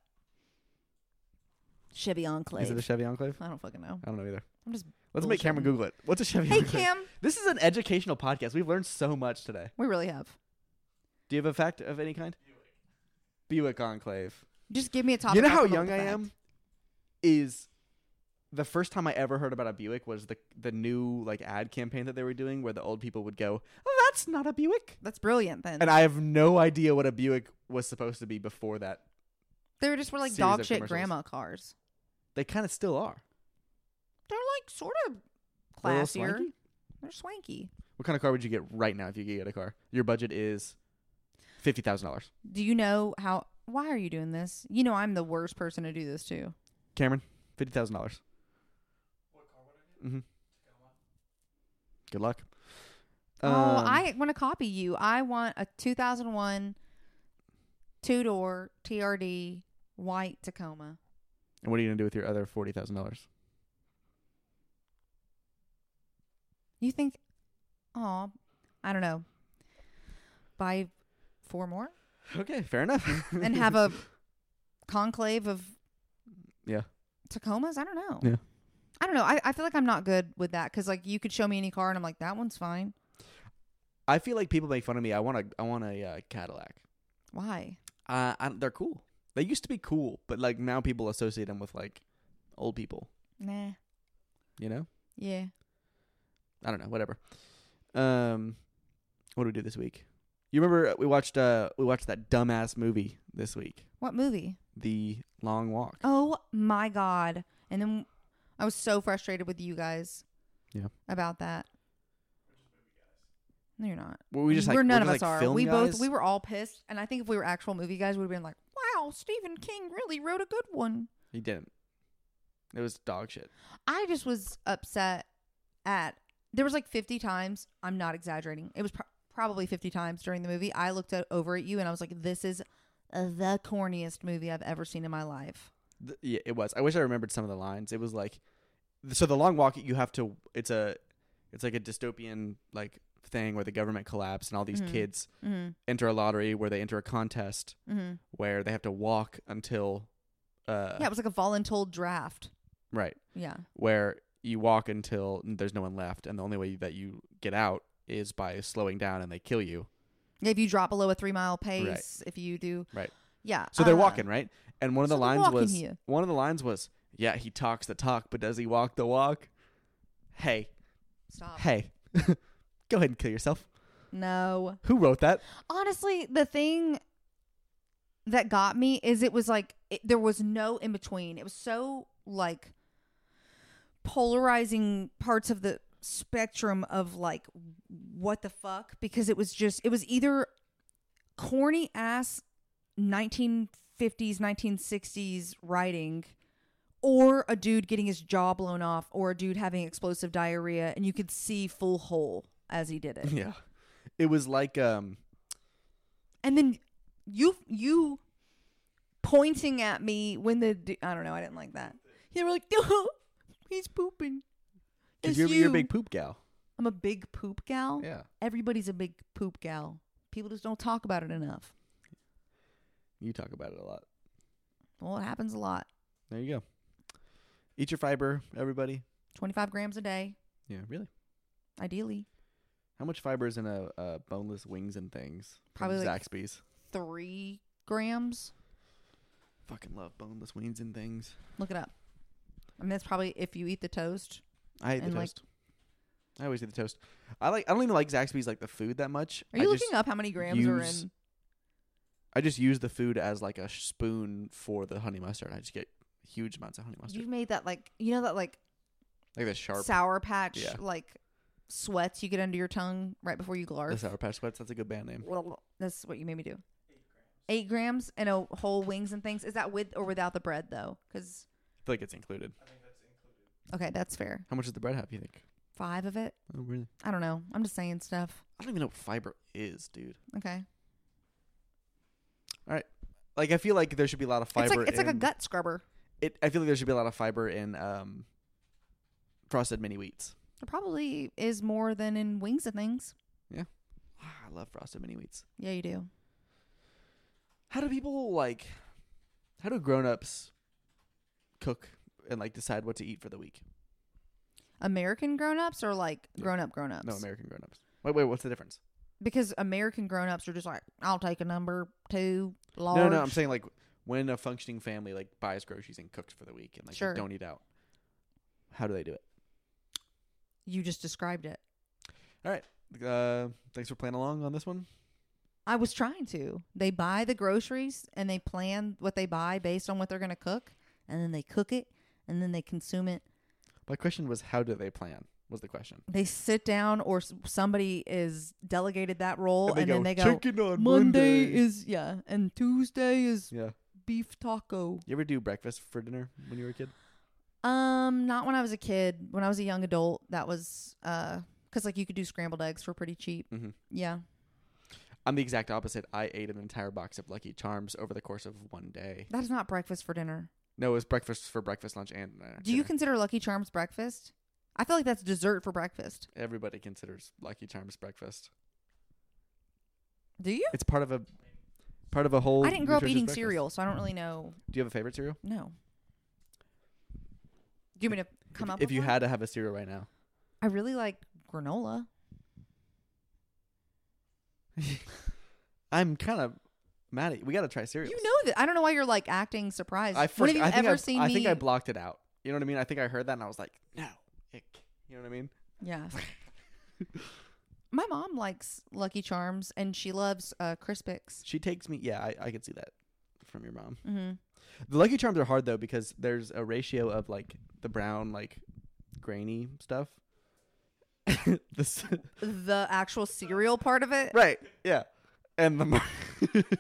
Chevy Enclave. Is it a Chevy Enclave? I don't fucking know. I don't know either. I'm just Let's make Cameron bullshitting. Google it. What's a Chevy Hey Enclave? Cam, This is an educational podcast. We've learned so much today. we really have. Do you have a fact of any kind? Buick Enclave. Just give me a topic. You know I'll how come up young with I a fact. am? Is the first time I ever heard about a Buick was the new like ad campaign that they were doing where the old people would go, "Oh, that's not a Buick." That's brilliant. Then And I have no idea what a Buick was supposed to be before that. they were just were like series dog of shit commercials. grandma cars. They kind of still are. They're like sort of They're a little classier. swanky? They're swanky. What kind of car would you get right now if you could get a car? Your budget is $50,000. Do you know how? Why are you doing this? You know I'm the worst person to do this to. Cameron, $50,000. What car would I get? Mm-hmm. Tacoma. Good luck. I want to copy you. I want a 2001 two-door TRD white Tacoma. And what are you gonna do with your other $40,000? You think? Oh, I don't know. Buy 4 more Okay, fair enough. and have a conclave of Yeah. Tacomas. I don't know. Yeah. I don't know. I feel like I'm not good with that because like you could show me any car and I'm like that one's fine. I feel like people make fun of me. I want a Cadillac. Why? They're cool. They used to be cool, but like now people associate them with like old people. Nah. You know? Yeah. I don't know. Whatever. What do we do this week? You remember we watched that dumbass movie this week, What movie? The Long Walk. Oh my god! And then I was so frustrated with you guys. Yeah. About that. No, you're not. Well, we just like we're none of we're us just, like, are. film We guys. were all pissed, and I think if we were actual movie guys, we'd have been like, "Wow, Stephen King really wrote a good one." He didn't. It was dog shit. I just was upset at. There was like 50 times. I'm not exaggerating. It was probably 50 times during the movie. I looked over at you and I was like, "This is the corniest movie I've ever seen in my life." Yeah, it was. I wish I remembered some of the lines. It was like, so the long walk. You have to. It's like a dystopian like thing where the government collapsed and all these kids enter a lottery where they enter a contest where they have to walk until. Yeah, it was like a voluntold draft. Right. Yeah. Where you walk until there's no one left, and the only way that you get out is by slowing down, and they kill you. Yeah, if you drop below a 3-mile pace, if you do. Right. Yeah. So they're walking, right? And one of the so lines was, yeah, he talks the talk, but does he walk the walk? Hey. Stop. Hey. Go ahead and kill yourself. No. Who wrote that? Honestly, the thing that got me is it was like there was no in between. It was so like polarizing parts of the spectrum of like what the fuck, because it was either corny ass 1950s 1960s writing, or a dude getting his jaw blown off, or a dude having explosive diarrhea, and you could see full hole as he did it. Yeah. It was like And then you pointing at me when I don't know, I didn't like that. You were like, "Oh, he's pooping." because It's you're a you. big poop gal. I'm a big poop gal. Yeah. Everybody's a big poop gal. People just don't talk about it enough. You talk about it a lot. Well, it happens a lot. There you go. Eat your fiber, everybody. 25 grams a day, Yeah, really. ideally. How much fiber is in a boneless wings and things? from Probably like Zaxby's. 3 grams. Fucking love boneless wings and things. Look it up. I mean, that's probably if you eat the toast. I hate the And, like- toast. I always eat the toast. I don't even like Zaxby's like the food that much. Are you looking up how many grams are use- in? I just use the food as like a spoon for the honey mustard. I just get huge amounts of honey mustard. You've made that like, you know, that like Like the sharp Sour Patch Yeah. like sweats you get under your tongue right before you the glarf. Sour Patch Sweats. That's a good band name. Well, that's what you made me do. 8 grams and a whole wings and things. Is that with or without the bread though? Because I feel like it's included. okay, that's fair. How much does the bread have, you think? 5 of it. Oh, really? I don't know. I'm just saying stuff. I don't even know what fiber is, dude. Okay, All right. Like, I feel like there should be a lot of fiber it's like a in- gut scrubber. I feel like there should be a lot of fiber in Frosted Mini Wheats. It probably is more than in wings and things. I love Frosted Mini Wheats. Yeah, you do. How do people, like... How do grown-ups cook and, like, decide what to eat for the week? American grown-ups or like Yeah. grown-ups? No, American grown-ups. Wait, what's the difference? Because American grown-ups are just like, I'll take a number 2 large. No, I'm saying, like, when a functioning family, like, buys groceries and cooks for the week and, like, Sure. they don't eat out, how do they do it? You just described it. All right. Thanks for playing along on this one. I was trying to. They buy the groceries and they plan what they buy based on what they're going to cook, and then they cook it, and then they consume it. My question was, how do they plan? Was the question. They sit down, or somebody is delegated that role, and then they go, chicken on Monday is, and Tuesday is Yeah. beef taco. You ever do breakfast for dinner when you were a kid? Not when I was a kid. When I was a young adult, that was, because, like, you could do scrambled eggs for pretty cheap. Mm-hmm. Yeah. I'm the exact opposite. I ate an entire box of Lucky Charms over the course of one day. That is not breakfast for dinner. No, it was breakfast for breakfast, lunch, and Do you dinner. consider Lucky Charms breakfast? I feel like that's dessert for breakfast. Everybody considers Lucky Charms breakfast. Do you? It's part of a whole. I didn't grow up nutritious eating breakfast. cereal, so I don't really know. Do you have a favorite cereal? No. Do you want me to come up If with you one? had to have a cereal right now, I really like granola. I'm kind of mad at you. We got to try cereals. You know that. I don't know why you're like acting surprised. When have you I think ever I, seen I me? think I blocked it out. You know what I mean? I think I heard that and I was like, no, ick. You know what I mean? Yeah. My mom likes Lucky Charms and she loves Crispix. She takes me. Yeah, I can see that from your mom. Mm-hmm. The Lucky Charms are hard though because there's a ratio of like the brown, like grainy stuff. The actual cereal part of it. Right. Yeah. And the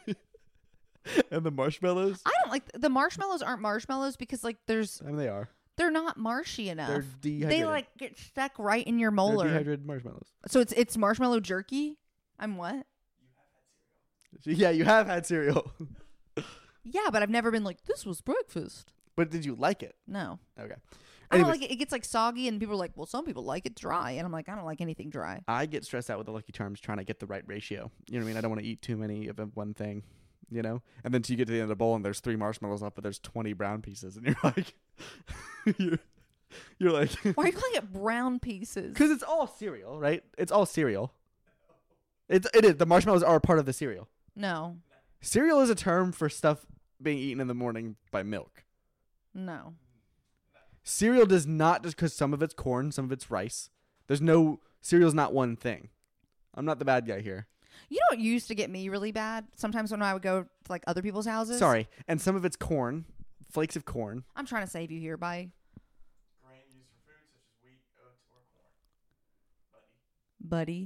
and the marshmallows. I don't like the marshmallows. Aren't marshmallows because like there's I mean, they are. They're not marshy enough. They're They dehydrated. like get stuck right in your They're molar. dehydrated marshmallows. So it's marshmallow jerky. I'm what? Yeah, you have had cereal. Yeah, but I've never been like, this was breakfast. But did you like it? No. Okay. I don't Anyways, like it. It gets like soggy, and people are like, well, some people like it dry. And I'm like, I don't like anything dry. I get stressed out with the Lucky Charms trying to get the right ratio. You know what I mean? I don't want to eat too many of one thing, you know? And then you get to the end of the bowl and there's 3 marshmallows left, but there's 20 brown pieces. And you're like, you're like, Why are you calling it brown pieces? because it's all cereal, right? It's all cereal. It is. The marshmallows are a part of the cereal. No. Cereal is a term for stuff being eaten in the morning by milk. No. Cereal does not, just because some of it's corn, some of it's rice. Cereal's not one thing. I'm not the bad guy here. You know what used to get me really bad? Sometimes when I would go to like other people's houses. Sorry. And some of it's corn, flakes of corn. I'm trying to save you here, bye. Grain used for food such as wheat, oats, or corn. Buddy.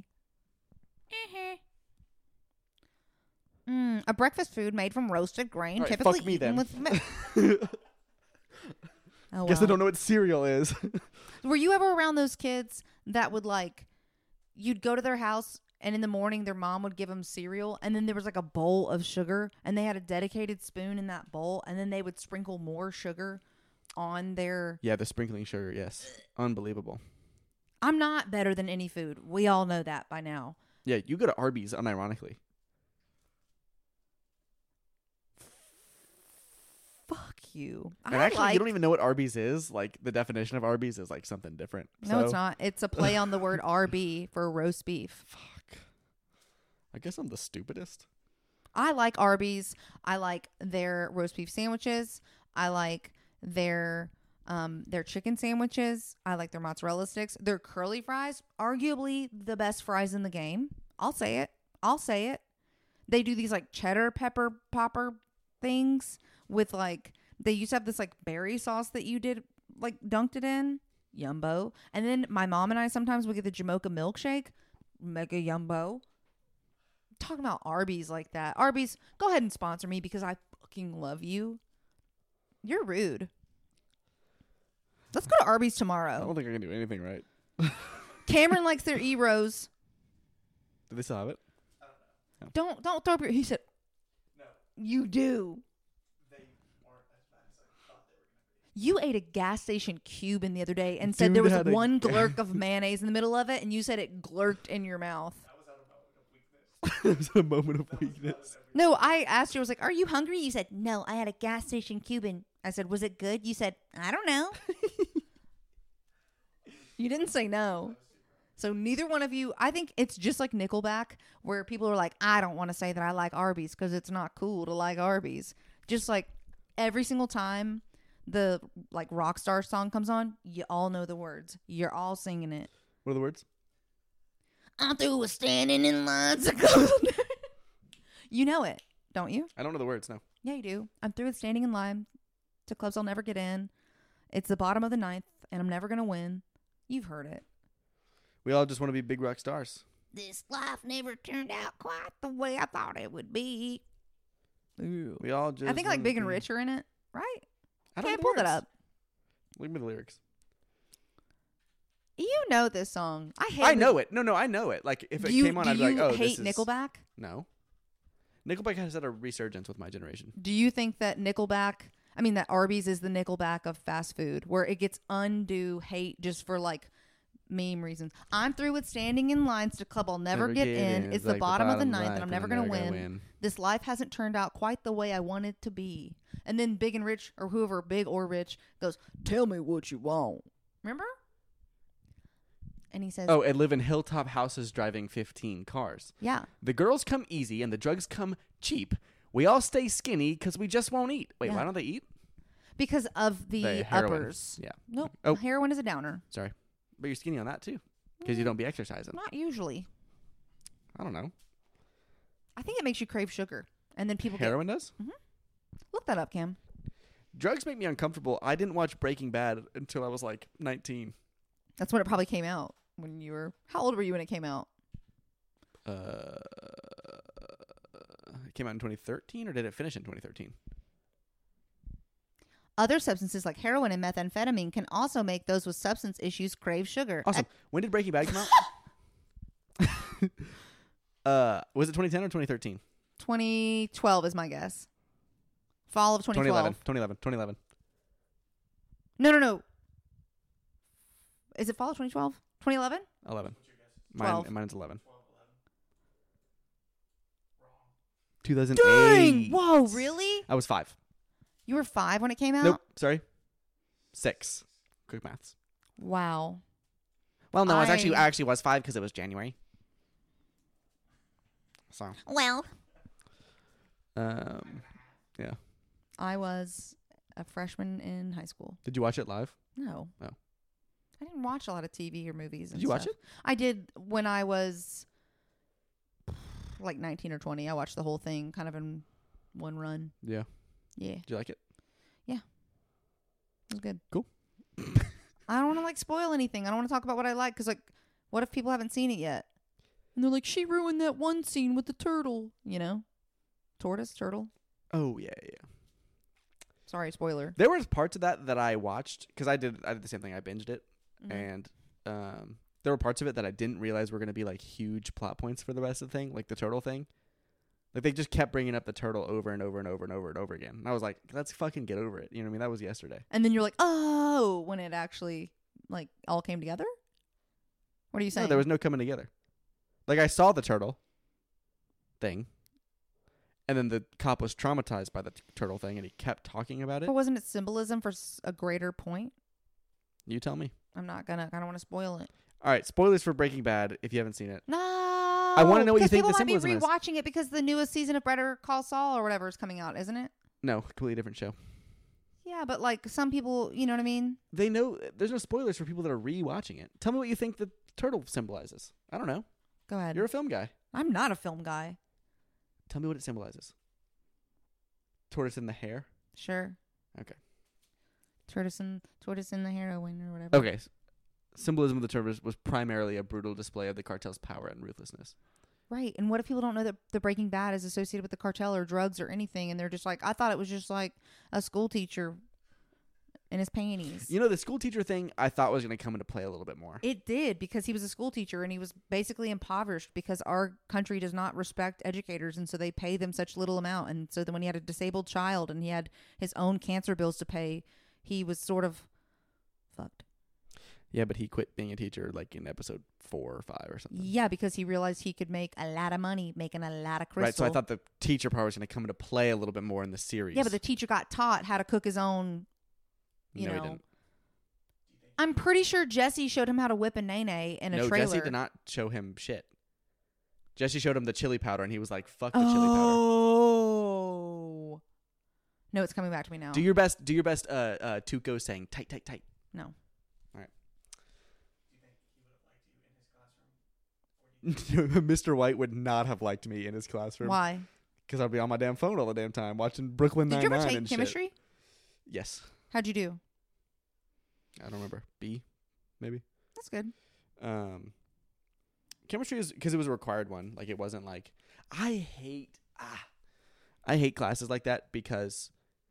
Buddy. A breakfast food made from roasted grain, All right, typically fuck me eaten then. with Oh, Guess I well. don't know what cereal is. Were you ever around those kids that would like, you'd go to their house and in the morning their mom would give them cereal and then there was like a bowl of sugar and they had a dedicated spoon in that bowl and then they would sprinkle more sugar on their... Yeah, the sprinkling sugar, yes. Unbelievable. I'm not better than any food. We all know that by now. Yeah, you go to Arby's, unironically. Fuck you. And actually, you don't even know what Arby's is. Like, the definition of Arby's is like something different. No, it's not. It's a play on the word RB for roast beef. Fuck. I guess I'm the stupidest. I like Arby's. I like their roast beef sandwiches. I like their chicken sandwiches. I like their mozzarella sticks. Their curly fries, arguably the best fries in the game. I'll say it. They do these like cheddar pepper popper things with like, they used to have this like berry sauce that you did like dunked it in. Yumbo. And then my mom and I sometimes would get the Jamocha milkshake. Mega yumbo. Talking about Arby's like that. Arby's, go ahead and sponsor me because I fucking love you. You're rude. Let's go to Arby's I tomorrow. don't think I can do anything right. Cameron likes their E-Rose. Do they still have it? Don't throw up your... He said... No. You do. They weren't as bad as I thought they were going to be. You ate a gas station Cuban the other day and said Dude there was had a- one glurk of mayonnaise in the middle of it and you said it glurked in your mouth. That was out of a moment of weakness. It was a moment of weakness. No, I asked you, I was like, are you hungry? You said, no, I had a gas station Cuban. I said, was it good? You said, I don't know. You didn't say no. So neither one of you, I think it's just like Nickelback where people are like, I don't want to say that I like Arby's because it's not cool to like Arby's. Just like every single time the like Rockstar song comes on, you all know the words. You're all singing it. What are the words? I'm through with standing in lines. You know it, don't you? I don't know the words, no. Yeah, you do. I'm through with standing in line to clubs I'll never get in. It's the bottom of the ninth, and I'm never going to win. You've heard it. We all just want to be big rock stars. This life never turned out quite the way I thought it would be. Ooh. We all just I think like wanna Big and be- Rich are in it, right? I don't Can't know pull the that words. up. Look at me the lyrics. You know this song. I know it. No, I know it. Like, if it came on, I'd be like, oh, Do you hate this is... Nickelback? No. Nickelback has had a resurgence with my generation. Do you think that that Arby's is the Nickelback of fast food, where it gets undue hate just for like meme reasons? I'm through with standing in lines to club I'll never get in. It's the like bottom of the ninth, ninth, and I'm never going to gonna win. This life hasn't turned out quite the way I want it to be. And then Big and Rich, or whoever, Big or Rich, goes, tell me what you want. Remember? And he says, Oh, and live in hilltop houses driving 15 cars. yeah. The girls come easy and the drugs come cheap. We all stay skinny because we just won't eat. Wait, Yeah. why don't they eat? Because of the heroin. uppers. Yeah. Nope. Oh. Heroin is a downer. Sorry. But you're skinny on that too because you don't be exercising. Not usually. I don't know. I think it makes you crave sugar. And then people Heroin does? look that up, Cam. Drugs make me uncomfortable. I didn't watch Breaking Bad until I was like 19. That's when it probably came out. When you were, how old were you when it came out? It came out in 2013 or did it finish in 2013? Other substances like heroin and methamphetamine can also make those with substance issues crave sugar. Awesome. When did Breaking Bad come out? Was it 2010 or 2013? 2012 is my guess. Fall of 2012. 2011. No. Is it fall of 2012? 2011? 11. 12. Mine's 11. 12, 2008. Dang! Whoa, really? I was 5. You were 5 when it came out? Nope. Sorry. 6. Quick maths. Wow. Well, no, I I- actually was 5 because it was January. So, Well, yeah. I was a freshman in high school. Did you watch it live? No. Oh. I didn't watch a lot of TV or movies. And Did you watch stuff. it? I did when I was like 19 or 20. I watched the whole thing kind of in one run. Yeah. Yeah, Did you like it? it was good. Cool. I don't want to like spoil anything. I don't want to talk about what I like because like, what if people haven't seen it yet? And they're like, she ruined that one scene with the turtle. You know, turtle. Oh, yeah. Sorry, spoiler. There was parts of that I watched because I did the same thing. I binged it, Mhm. and there were parts of it that I didn't realize were going to be like huge plot points for the rest of the thing, like the turtle thing. Like they just kept bringing up the turtle over and over and over and over and over again. And I was like, let's fucking get over it. You know what I mean? That was yesterday. And then you're like, oh, when it actually like all came together. What are you saying? No, there was no coming together. Like I saw the turtle thing, and then the cop was traumatized by the turtle thing, and he kept talking about it. But wasn't it symbolism for a greater point? You tell me. I don't want to spoil it. All right, spoilers for Breaking Bad if you haven't seen it. No. I wanna know what you because think the people might symbolism be is. rewatching it because the newest season of Better Call Saul or whatever is coming out, isn't it? No, completely different show. Yeah, but like some people, you know what I mean? They know there's no spoilers for people that are rewatching it. Tell me what you think the turtle symbolizes. I don't know. Go ahead. You're a film guy. I'm not a film guy. Tell me what it symbolizes. Tortoise in the hair. Sure. Okay. Tortoise in the heroine or whatever. Okay. Symbolism of the tortoise was primarily a brutal display of the cartel's power and ruthlessness. Right. And what if people don't know that the Breaking Bad is associated with the cartel or drugs or anything, and they're just like, I thought it was just like a school teacher in his panties. You know, the school teacher thing I thought was going to come into play a little bit more. It did, because he was a school teacher and he was basically impoverished because our country does not respect educators, and so they pay them such little amount. And so then when he had a disabled child and he had his own cancer bills to pay, he was sort of fucked. Yeah, but he quit being a teacher like in episode 4 or 5 or something. Yeah, because he realized he could make a lot of money making a lot of crystal. Right, so I thought the teacher part was going to come into play a little bit more in the series. Yeah, but the teacher got taught how to cook his own, you No, he know. didn't. I'm pretty sure Jesse showed him how to whip a nene in a No, trailer. Jesse did not show him shit. Jesse showed him the chili powder, and he was like, fuck the chili powder. Oh. No, it's coming back to me now. Do your best, Tuco saying, tight, tight, tight. No. Mr. White would not have liked me in his classroom. Why? Because I'd be on my damn phone all the damn time watching Brooklyn Did Nine-Nine you ever take and chemistry? shit. Yes. How'd you do? I don't remember. B, maybe. That's good. Chemistry is because it was a required one. Like it wasn't like I hate classes like that because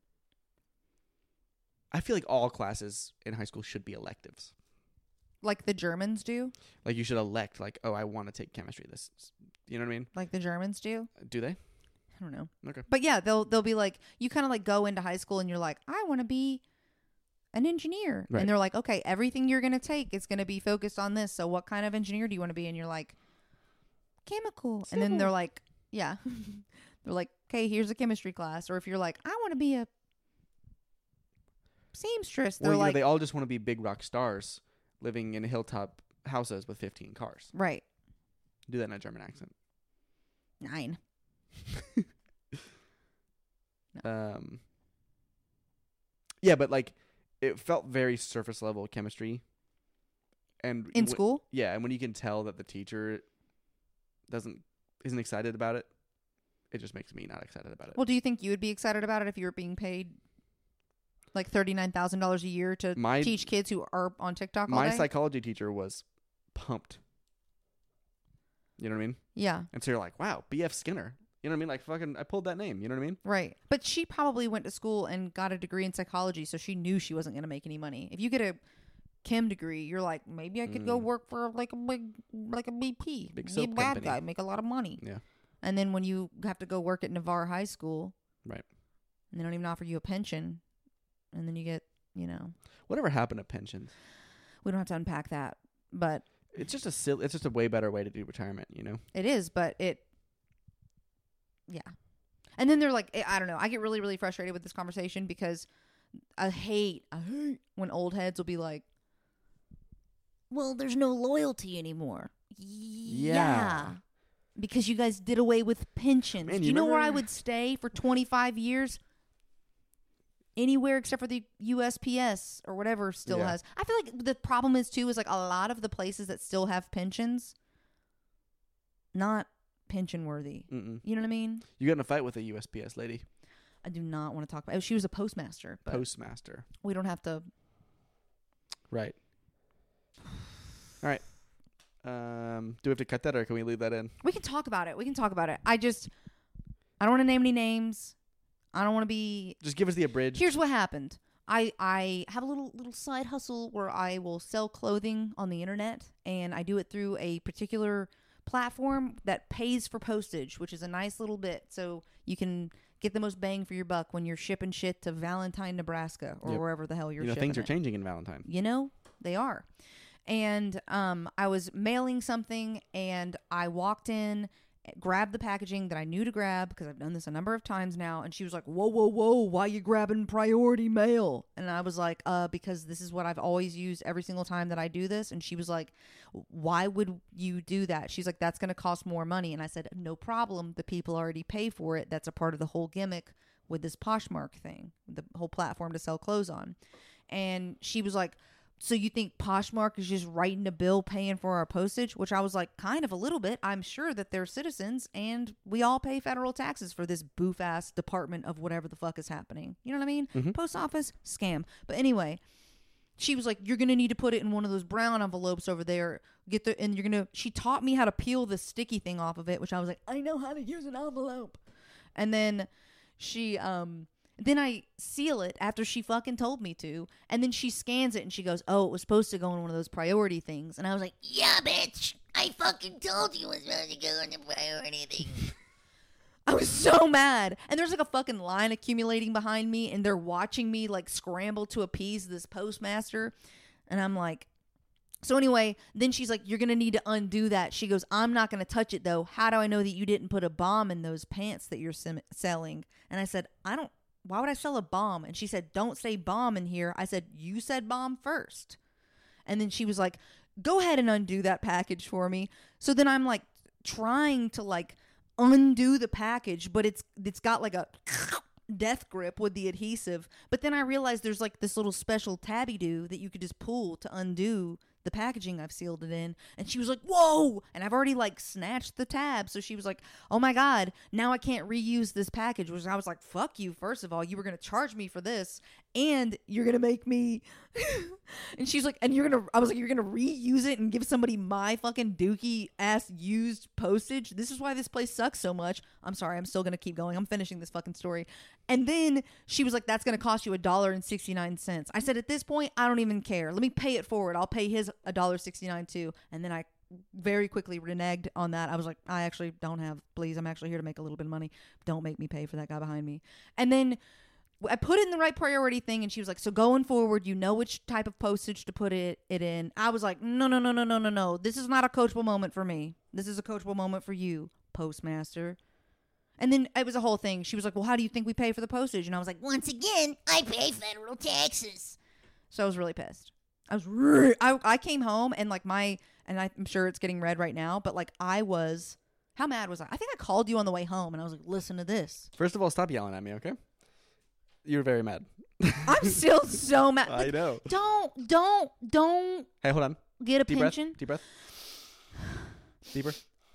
I feel like all classes in high school should be electives. Like the Germans do? Like you should elect like, oh, I want to take chemistry. This, you know what I mean? Like the Germans do? Do they? I don't know. Okay. But yeah, they'll be like, you kind of like go into high school and you're like, I want to be an engineer. Right. And they're like, okay, everything you're going to take is going to be focused on this. So what kind of engineer do you want to be? And you're like, chemical. And then they're like, yeah. They're like, okay, here's a chemistry class. Or if you're like, I want to be a seamstress. They're Well, like, they all just want to be big rock stars living in hilltop houses with 15 cars. right. Do that in a German accent. 9. Yeah, but like it felt very surface level chemistry. And In school? Yeah, and when you can tell that the teacher isn't excited about it, it just makes me not excited about it. Well, do you think you would be excited about it if you were being paid like $39,000 a year to teach kids who are on TikTok all My day? psychology teacher was pumped. You know what I mean? Yeah. And so you're like, wow, B.F. Skinner. You know what I mean? Like fucking, I pulled that name. You know what I mean? Right. But she probably went to school and got a degree in psychology, so she knew she wasn't going to make any money. If you get a chem degree, you're like, maybe I could go work for like a BP, Big be a soap bad company. guy, make a lot of money. Yeah. And then when you have to go work at Navarre High School, Right. and they don't even offer you a pension, and then you get, you know, Whatever happened to pensions? we don't have to unpack that, but It's just a way better way to do retirement. You know? it is. But yeah. And then they're like, I don't know. I get really, really frustrated with this conversation because I hate when old heads will be like, well, there's no loyalty anymore. Yeah. Because you guys did away with pensions. Man, Do you know where I remember- would stay for 25 years? Anywhere except for the USPS or whatever still Yeah. has. I feel like the problem is too is like a lot of the places that still have pensions, not pension worthy. Mm-mm. You know what I mean? You got in a fight with a USPS lady, I do not want to talk about. She was a postmaster, but postmaster. we don't have to. Right. All right. Do we have to cut that, or can we leave that in? We can talk about it. I don't want to name any names. I don't want to be. Just give us the abridged. Here's what happened. I have a little side hustle where I will sell clothing on the internet, and I do it through a particular platform that pays for postage, which is a nice little bit, so you can get the most bang for your buck when you're shipping shit to Valentine, Nebraska, or Yep. wherever the hell you're You know, shipping things are it. changing in Valentine. You know, they are. And I was mailing something, and I walked in, grabbed the packaging that I knew to grab because I've done this a number of times now, and she was like, whoa, whoa, whoa, why you grabbing priority mail? And I was like, because this is what I've always used every single time that I do this. And she was like, why would you do that? She's like, that's going to cost more money. And I said, no problem. The people already pay for it. That's a part of the whole gimmick with this Poshmark thing, the whole platform to sell clothes on. And she was like, so you think Poshmark is just writing a bill paying for our postage? Which I was like, kind of a little bit. I'm sure that they're citizens and we all pay federal taxes for this boof-ass department of whatever the fuck is happening. You know what I mean? Post office, scam. But anyway, she was like, you're going to need to put it in one of those brown envelopes over there. And you're going to, she taught me how to peel the sticky thing off of it, which I was like, I know how to use an envelope. And then she, then I seal it after she fucking told me to. And then she scans it and she goes, oh, it was supposed to go in one of those priority things. And I was like, Yeah, bitch. I fucking told you it was supposed to go in the priority thing. I was so mad. And there's like a fucking line accumulating behind me, and they're watching me like scramble to appease this postmaster. And I'm like, so anyway, then she's like, you're going to need to undo that. She goes, I'm not going to touch it though. How do I know that you didn't put a bomb in those pants that you're selling? And I said, why would I sell a bomb? And she said, don't say bomb in here. I said, you said bomb first. And then she was like, go ahead and undo that package for me. So then I'm like trying to like undo the package, but it's got like a death grip with the adhesive. But then I realized there's like this little special tabby do that you could just pull to undo the packaging I've sealed it in. And she was like, whoa. And I've already like snatched the tab. So she was like, oh my God, now I can't reuse this package. Which I was like, fuck you. First of all, you were going to charge me for this, and you're going to make me. And she's like, I was like, you're going to reuse it and give somebody my fucking dookie ass used postage. This is why this place sucks so much. I'm sorry. I'm still going to keep going. I'm finishing this fucking story. And then she was like, that's going to cost you $1.69. I said, at this point, I don't even care. Let me pay it forward. I'll pay his $1.69 too. And then I very quickly reneged on that. I was like, I actually don't have, please. I'm actually here to make a little bit of money. Don't make me pay for that guy behind me. And then I put it in the right priority thing, and she was like, so going forward, you know which type of postage to put it in. I was like, no. This is not a coachable moment for me. This is a coachable moment for you, postmaster. And then it was a whole thing. She was like, well, how do you think we pay for the postage? And I was like, Once again, I pay federal taxes. so I was really pissed. I came home and like and I'm sure it's getting read right now, but like how mad was I? I think I called you on the way home and I was like, listen to this. First of all, stop yelling at me, okay? You're very mad. I'm still so mad. I know. Don't Hey, hold on. get a Deep pension. breath. Deep breath. Deeper.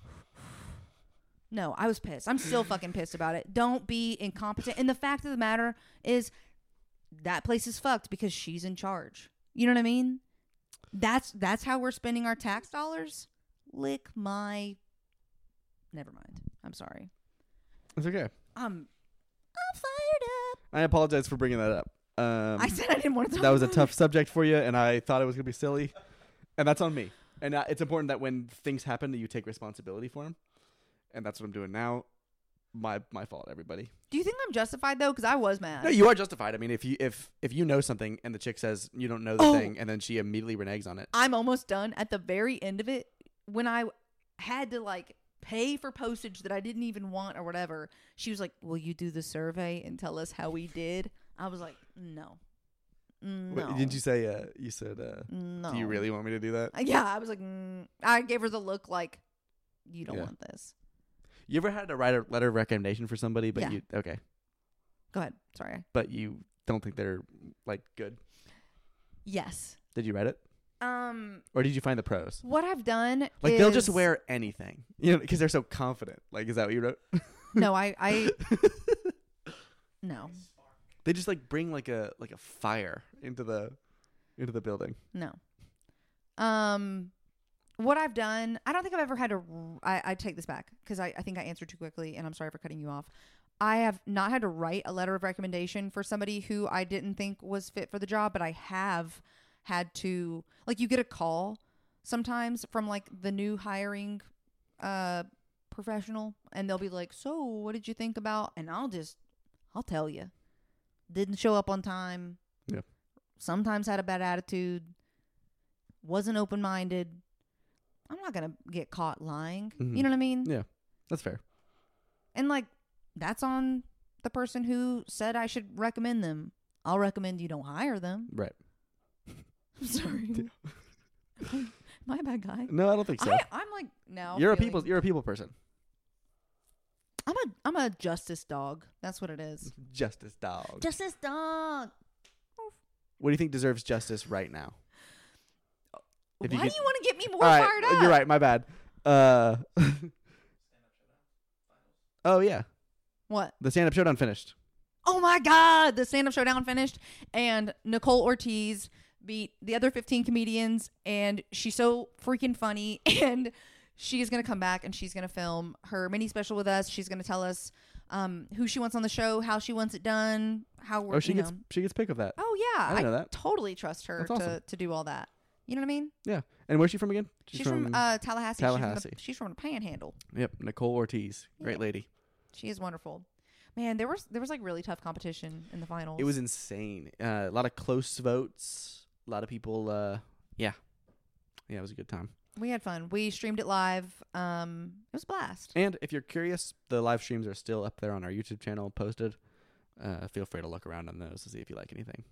No, I was pissed. I'm still fucking pissed about it. Don't be incompetent. And the fact of the matter is that place is fucked because she's in charge. You know what I mean? That's how we're spending our tax dollars. Lick my. Never mind. I'm sorry. It's okay. I'm fired up. I apologize for bringing that up. I said I didn't want to talk That was a about tough subject for you, and I thought it was going to be silly. And that's on me. And it's important that when things happen that you take responsibility for them. And that's what I'm doing now. My fault, everybody. Do you think I'm justified though? Because I was mad. No, you are justified. I mean, if you know something and the chick says you don't know the Oh. thing, and then she immediately reneges on it. I'm almost done. At the very end of it, when I had to like pay for postage that I didn't even want or whatever, she was like, "Will you do the survey and tell us how we did?" I was like, "No, no." Wait, didn't you say? You said. No. Do you really want me to do that? Yeah, I was like, I gave her the look like, "You don't Yeah. want this." You ever had to write a letter of recommendation for somebody, but Yeah. you okay, Go ahead. Sorry. but you don't think they're like good? Yes. Did you write it, or did you find the pros? What I've done Like is, they'll just wear anything, because they're so confident. Like, is that what you wrote? No, I no. They just like bring like a fire into the building. No. What I've done, I don't think I've ever had to. I take this back because I think I answered too quickly, and I'm sorry for cutting you off. I have not had to write a letter of recommendation for somebody who I didn't think was fit for the job, but I have had to. Like, you get a call sometimes from like the new hiring professional, and they'll be like, "So, what did you think about?" And I'll tell you, didn't show up on time. Yeah. Sometimes had a bad attitude. Wasn't open-minded. I'm not going to get caught lying. Mhm. You know what I mean? Yeah, that's fair. And like, that's on the person who said I should recommend them. I'll recommend you don't hire them. Right. I'm sorry. Am I a bad guy? No, I don't think so. I'm like now. You're a feeling- people person. I'm a justice dog. That's what it is. Justice dog. Justice dog. What do you think deserves justice right now? Why If you do could- you want to get me more All right, fired up? you're right. My bad. Oh yeah, What? the stand-up showdown finished. Oh my God, the stand-up showdown finished, and Nicole Ortiz beat the other 15 comedians, and she's so freaking funny, and she is going to come back, and she's going to film her mini special with us. She's going to tell us who she wants on the show, how she wants it done, how we're, Oh, she you gets know. she gets pick of that. Oh yeah, I didn't know that. totally trust her That's awesome. to do all that. You know what I mean? Yeah. And where's she from again? She's from Tallahassee. Tallahassee. She's from the Panhandle. Yep, Nicole Ortiz, great Yeah. lady. She is wonderful. Man, there was like really tough competition in the finals. It was insane. A lot of close votes. A lot of people. Yeah, it was a good time. We had fun. We streamed it live. It was a blast. And if you're curious, the live streams are still up there on our YouTube channel, posted. Feel free to look around on those to see if you like anything.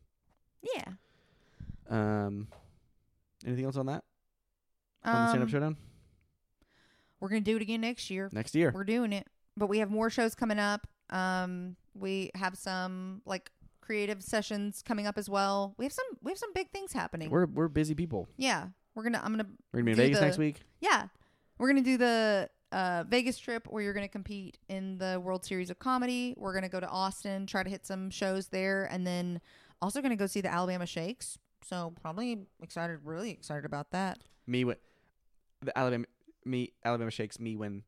Yeah. Anything else on that? On the stand-up showdown? We're gonna do it again next year. Next year. We're doing it, but we have more shows coming up. We have some like creative sessions coming up as well. We have some big things happening. We're busy people. Yeah, I'm gonna We're gonna be in do Vegas the- next week. Yeah, we're gonna do the Vegas trip where you're gonna compete in the World Series of Comedy. We're gonna go to Austin, try to hit some shows there, and then also gonna go see the Alabama Shakes. So probably really excited about that. Alabama shakes me when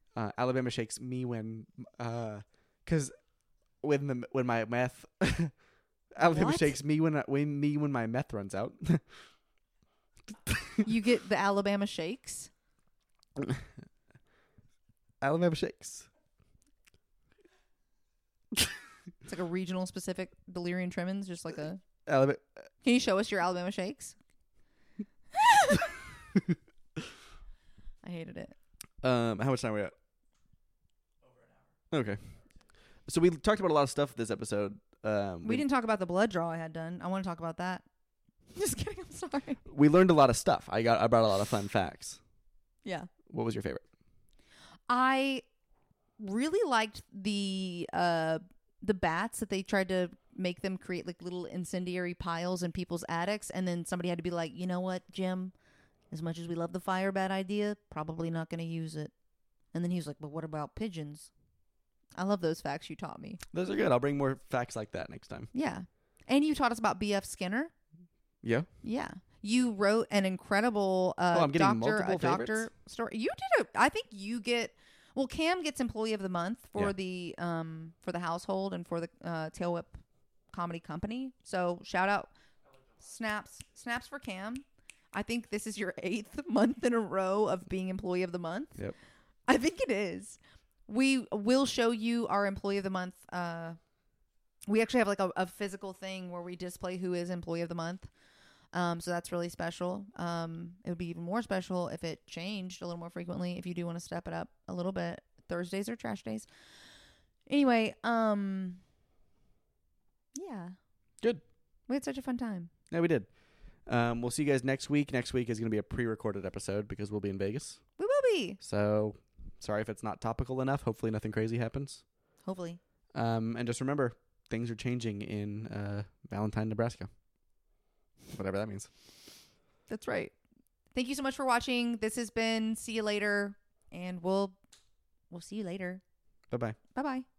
because when my meth Alabama What? shakes me when my meth runs out. You get the Alabama Shakes. Alabama shakes. It's like a regional specific delirium tremens, just like a. Alabama. Can you show us your Alabama Shakes? I hated it. How much time are we at? Over an hour. Okay. So we talked about a lot of stuff this episode. We didn't talk about the blood draw I had done. I want to talk about that. Just kidding. I'm sorry. We learned a lot of stuff. I brought a lot of fun facts. Yeah. What was your favorite? I really liked the bats that they tried to make them create like little incendiary piles in people's attics, and then somebody had to be like, you know what, Jim, as much as we love the fire bat idea, probably not going to use it. And then he was like, but what about pigeons? I love those facts you taught me. Those are good. I'll bring more facts like that next time. Yeah. And you taught us about B.F. Skinner. Yeah. Yeah. You wrote an incredible I'm getting doctor multiple favorites? story. You did I think you get Well, Cam gets Employee of the Month for Yeah. the household and for the Tail Whip Comedy Company. So shout out, snaps for Cam. I think this is your 8th month in a row of being Employee of the Month. Yep. I think it is. We will show you our Employee of the Month. We actually have like a physical thing where we display who is Employee of the Month. So that's really special. It would be even more special if it changed a little more frequently. If you do want to step it up a little bit, Thursdays are trash days. Anyway, yeah, Good. we had such a fun time. Yeah, we did. We'll see you guys next week. Next week is going to be a pre-recorded episode because we'll be in Vegas. We will be, So sorry if it's not topical enough. Hopefully nothing crazy happens. hopefully. And just remember, things are changing in Valentine, Nebraska. Whatever that means. That's right. Thank you so much for watching. This has been See You Later, and we'll see you later. Bye-bye. Bye bye.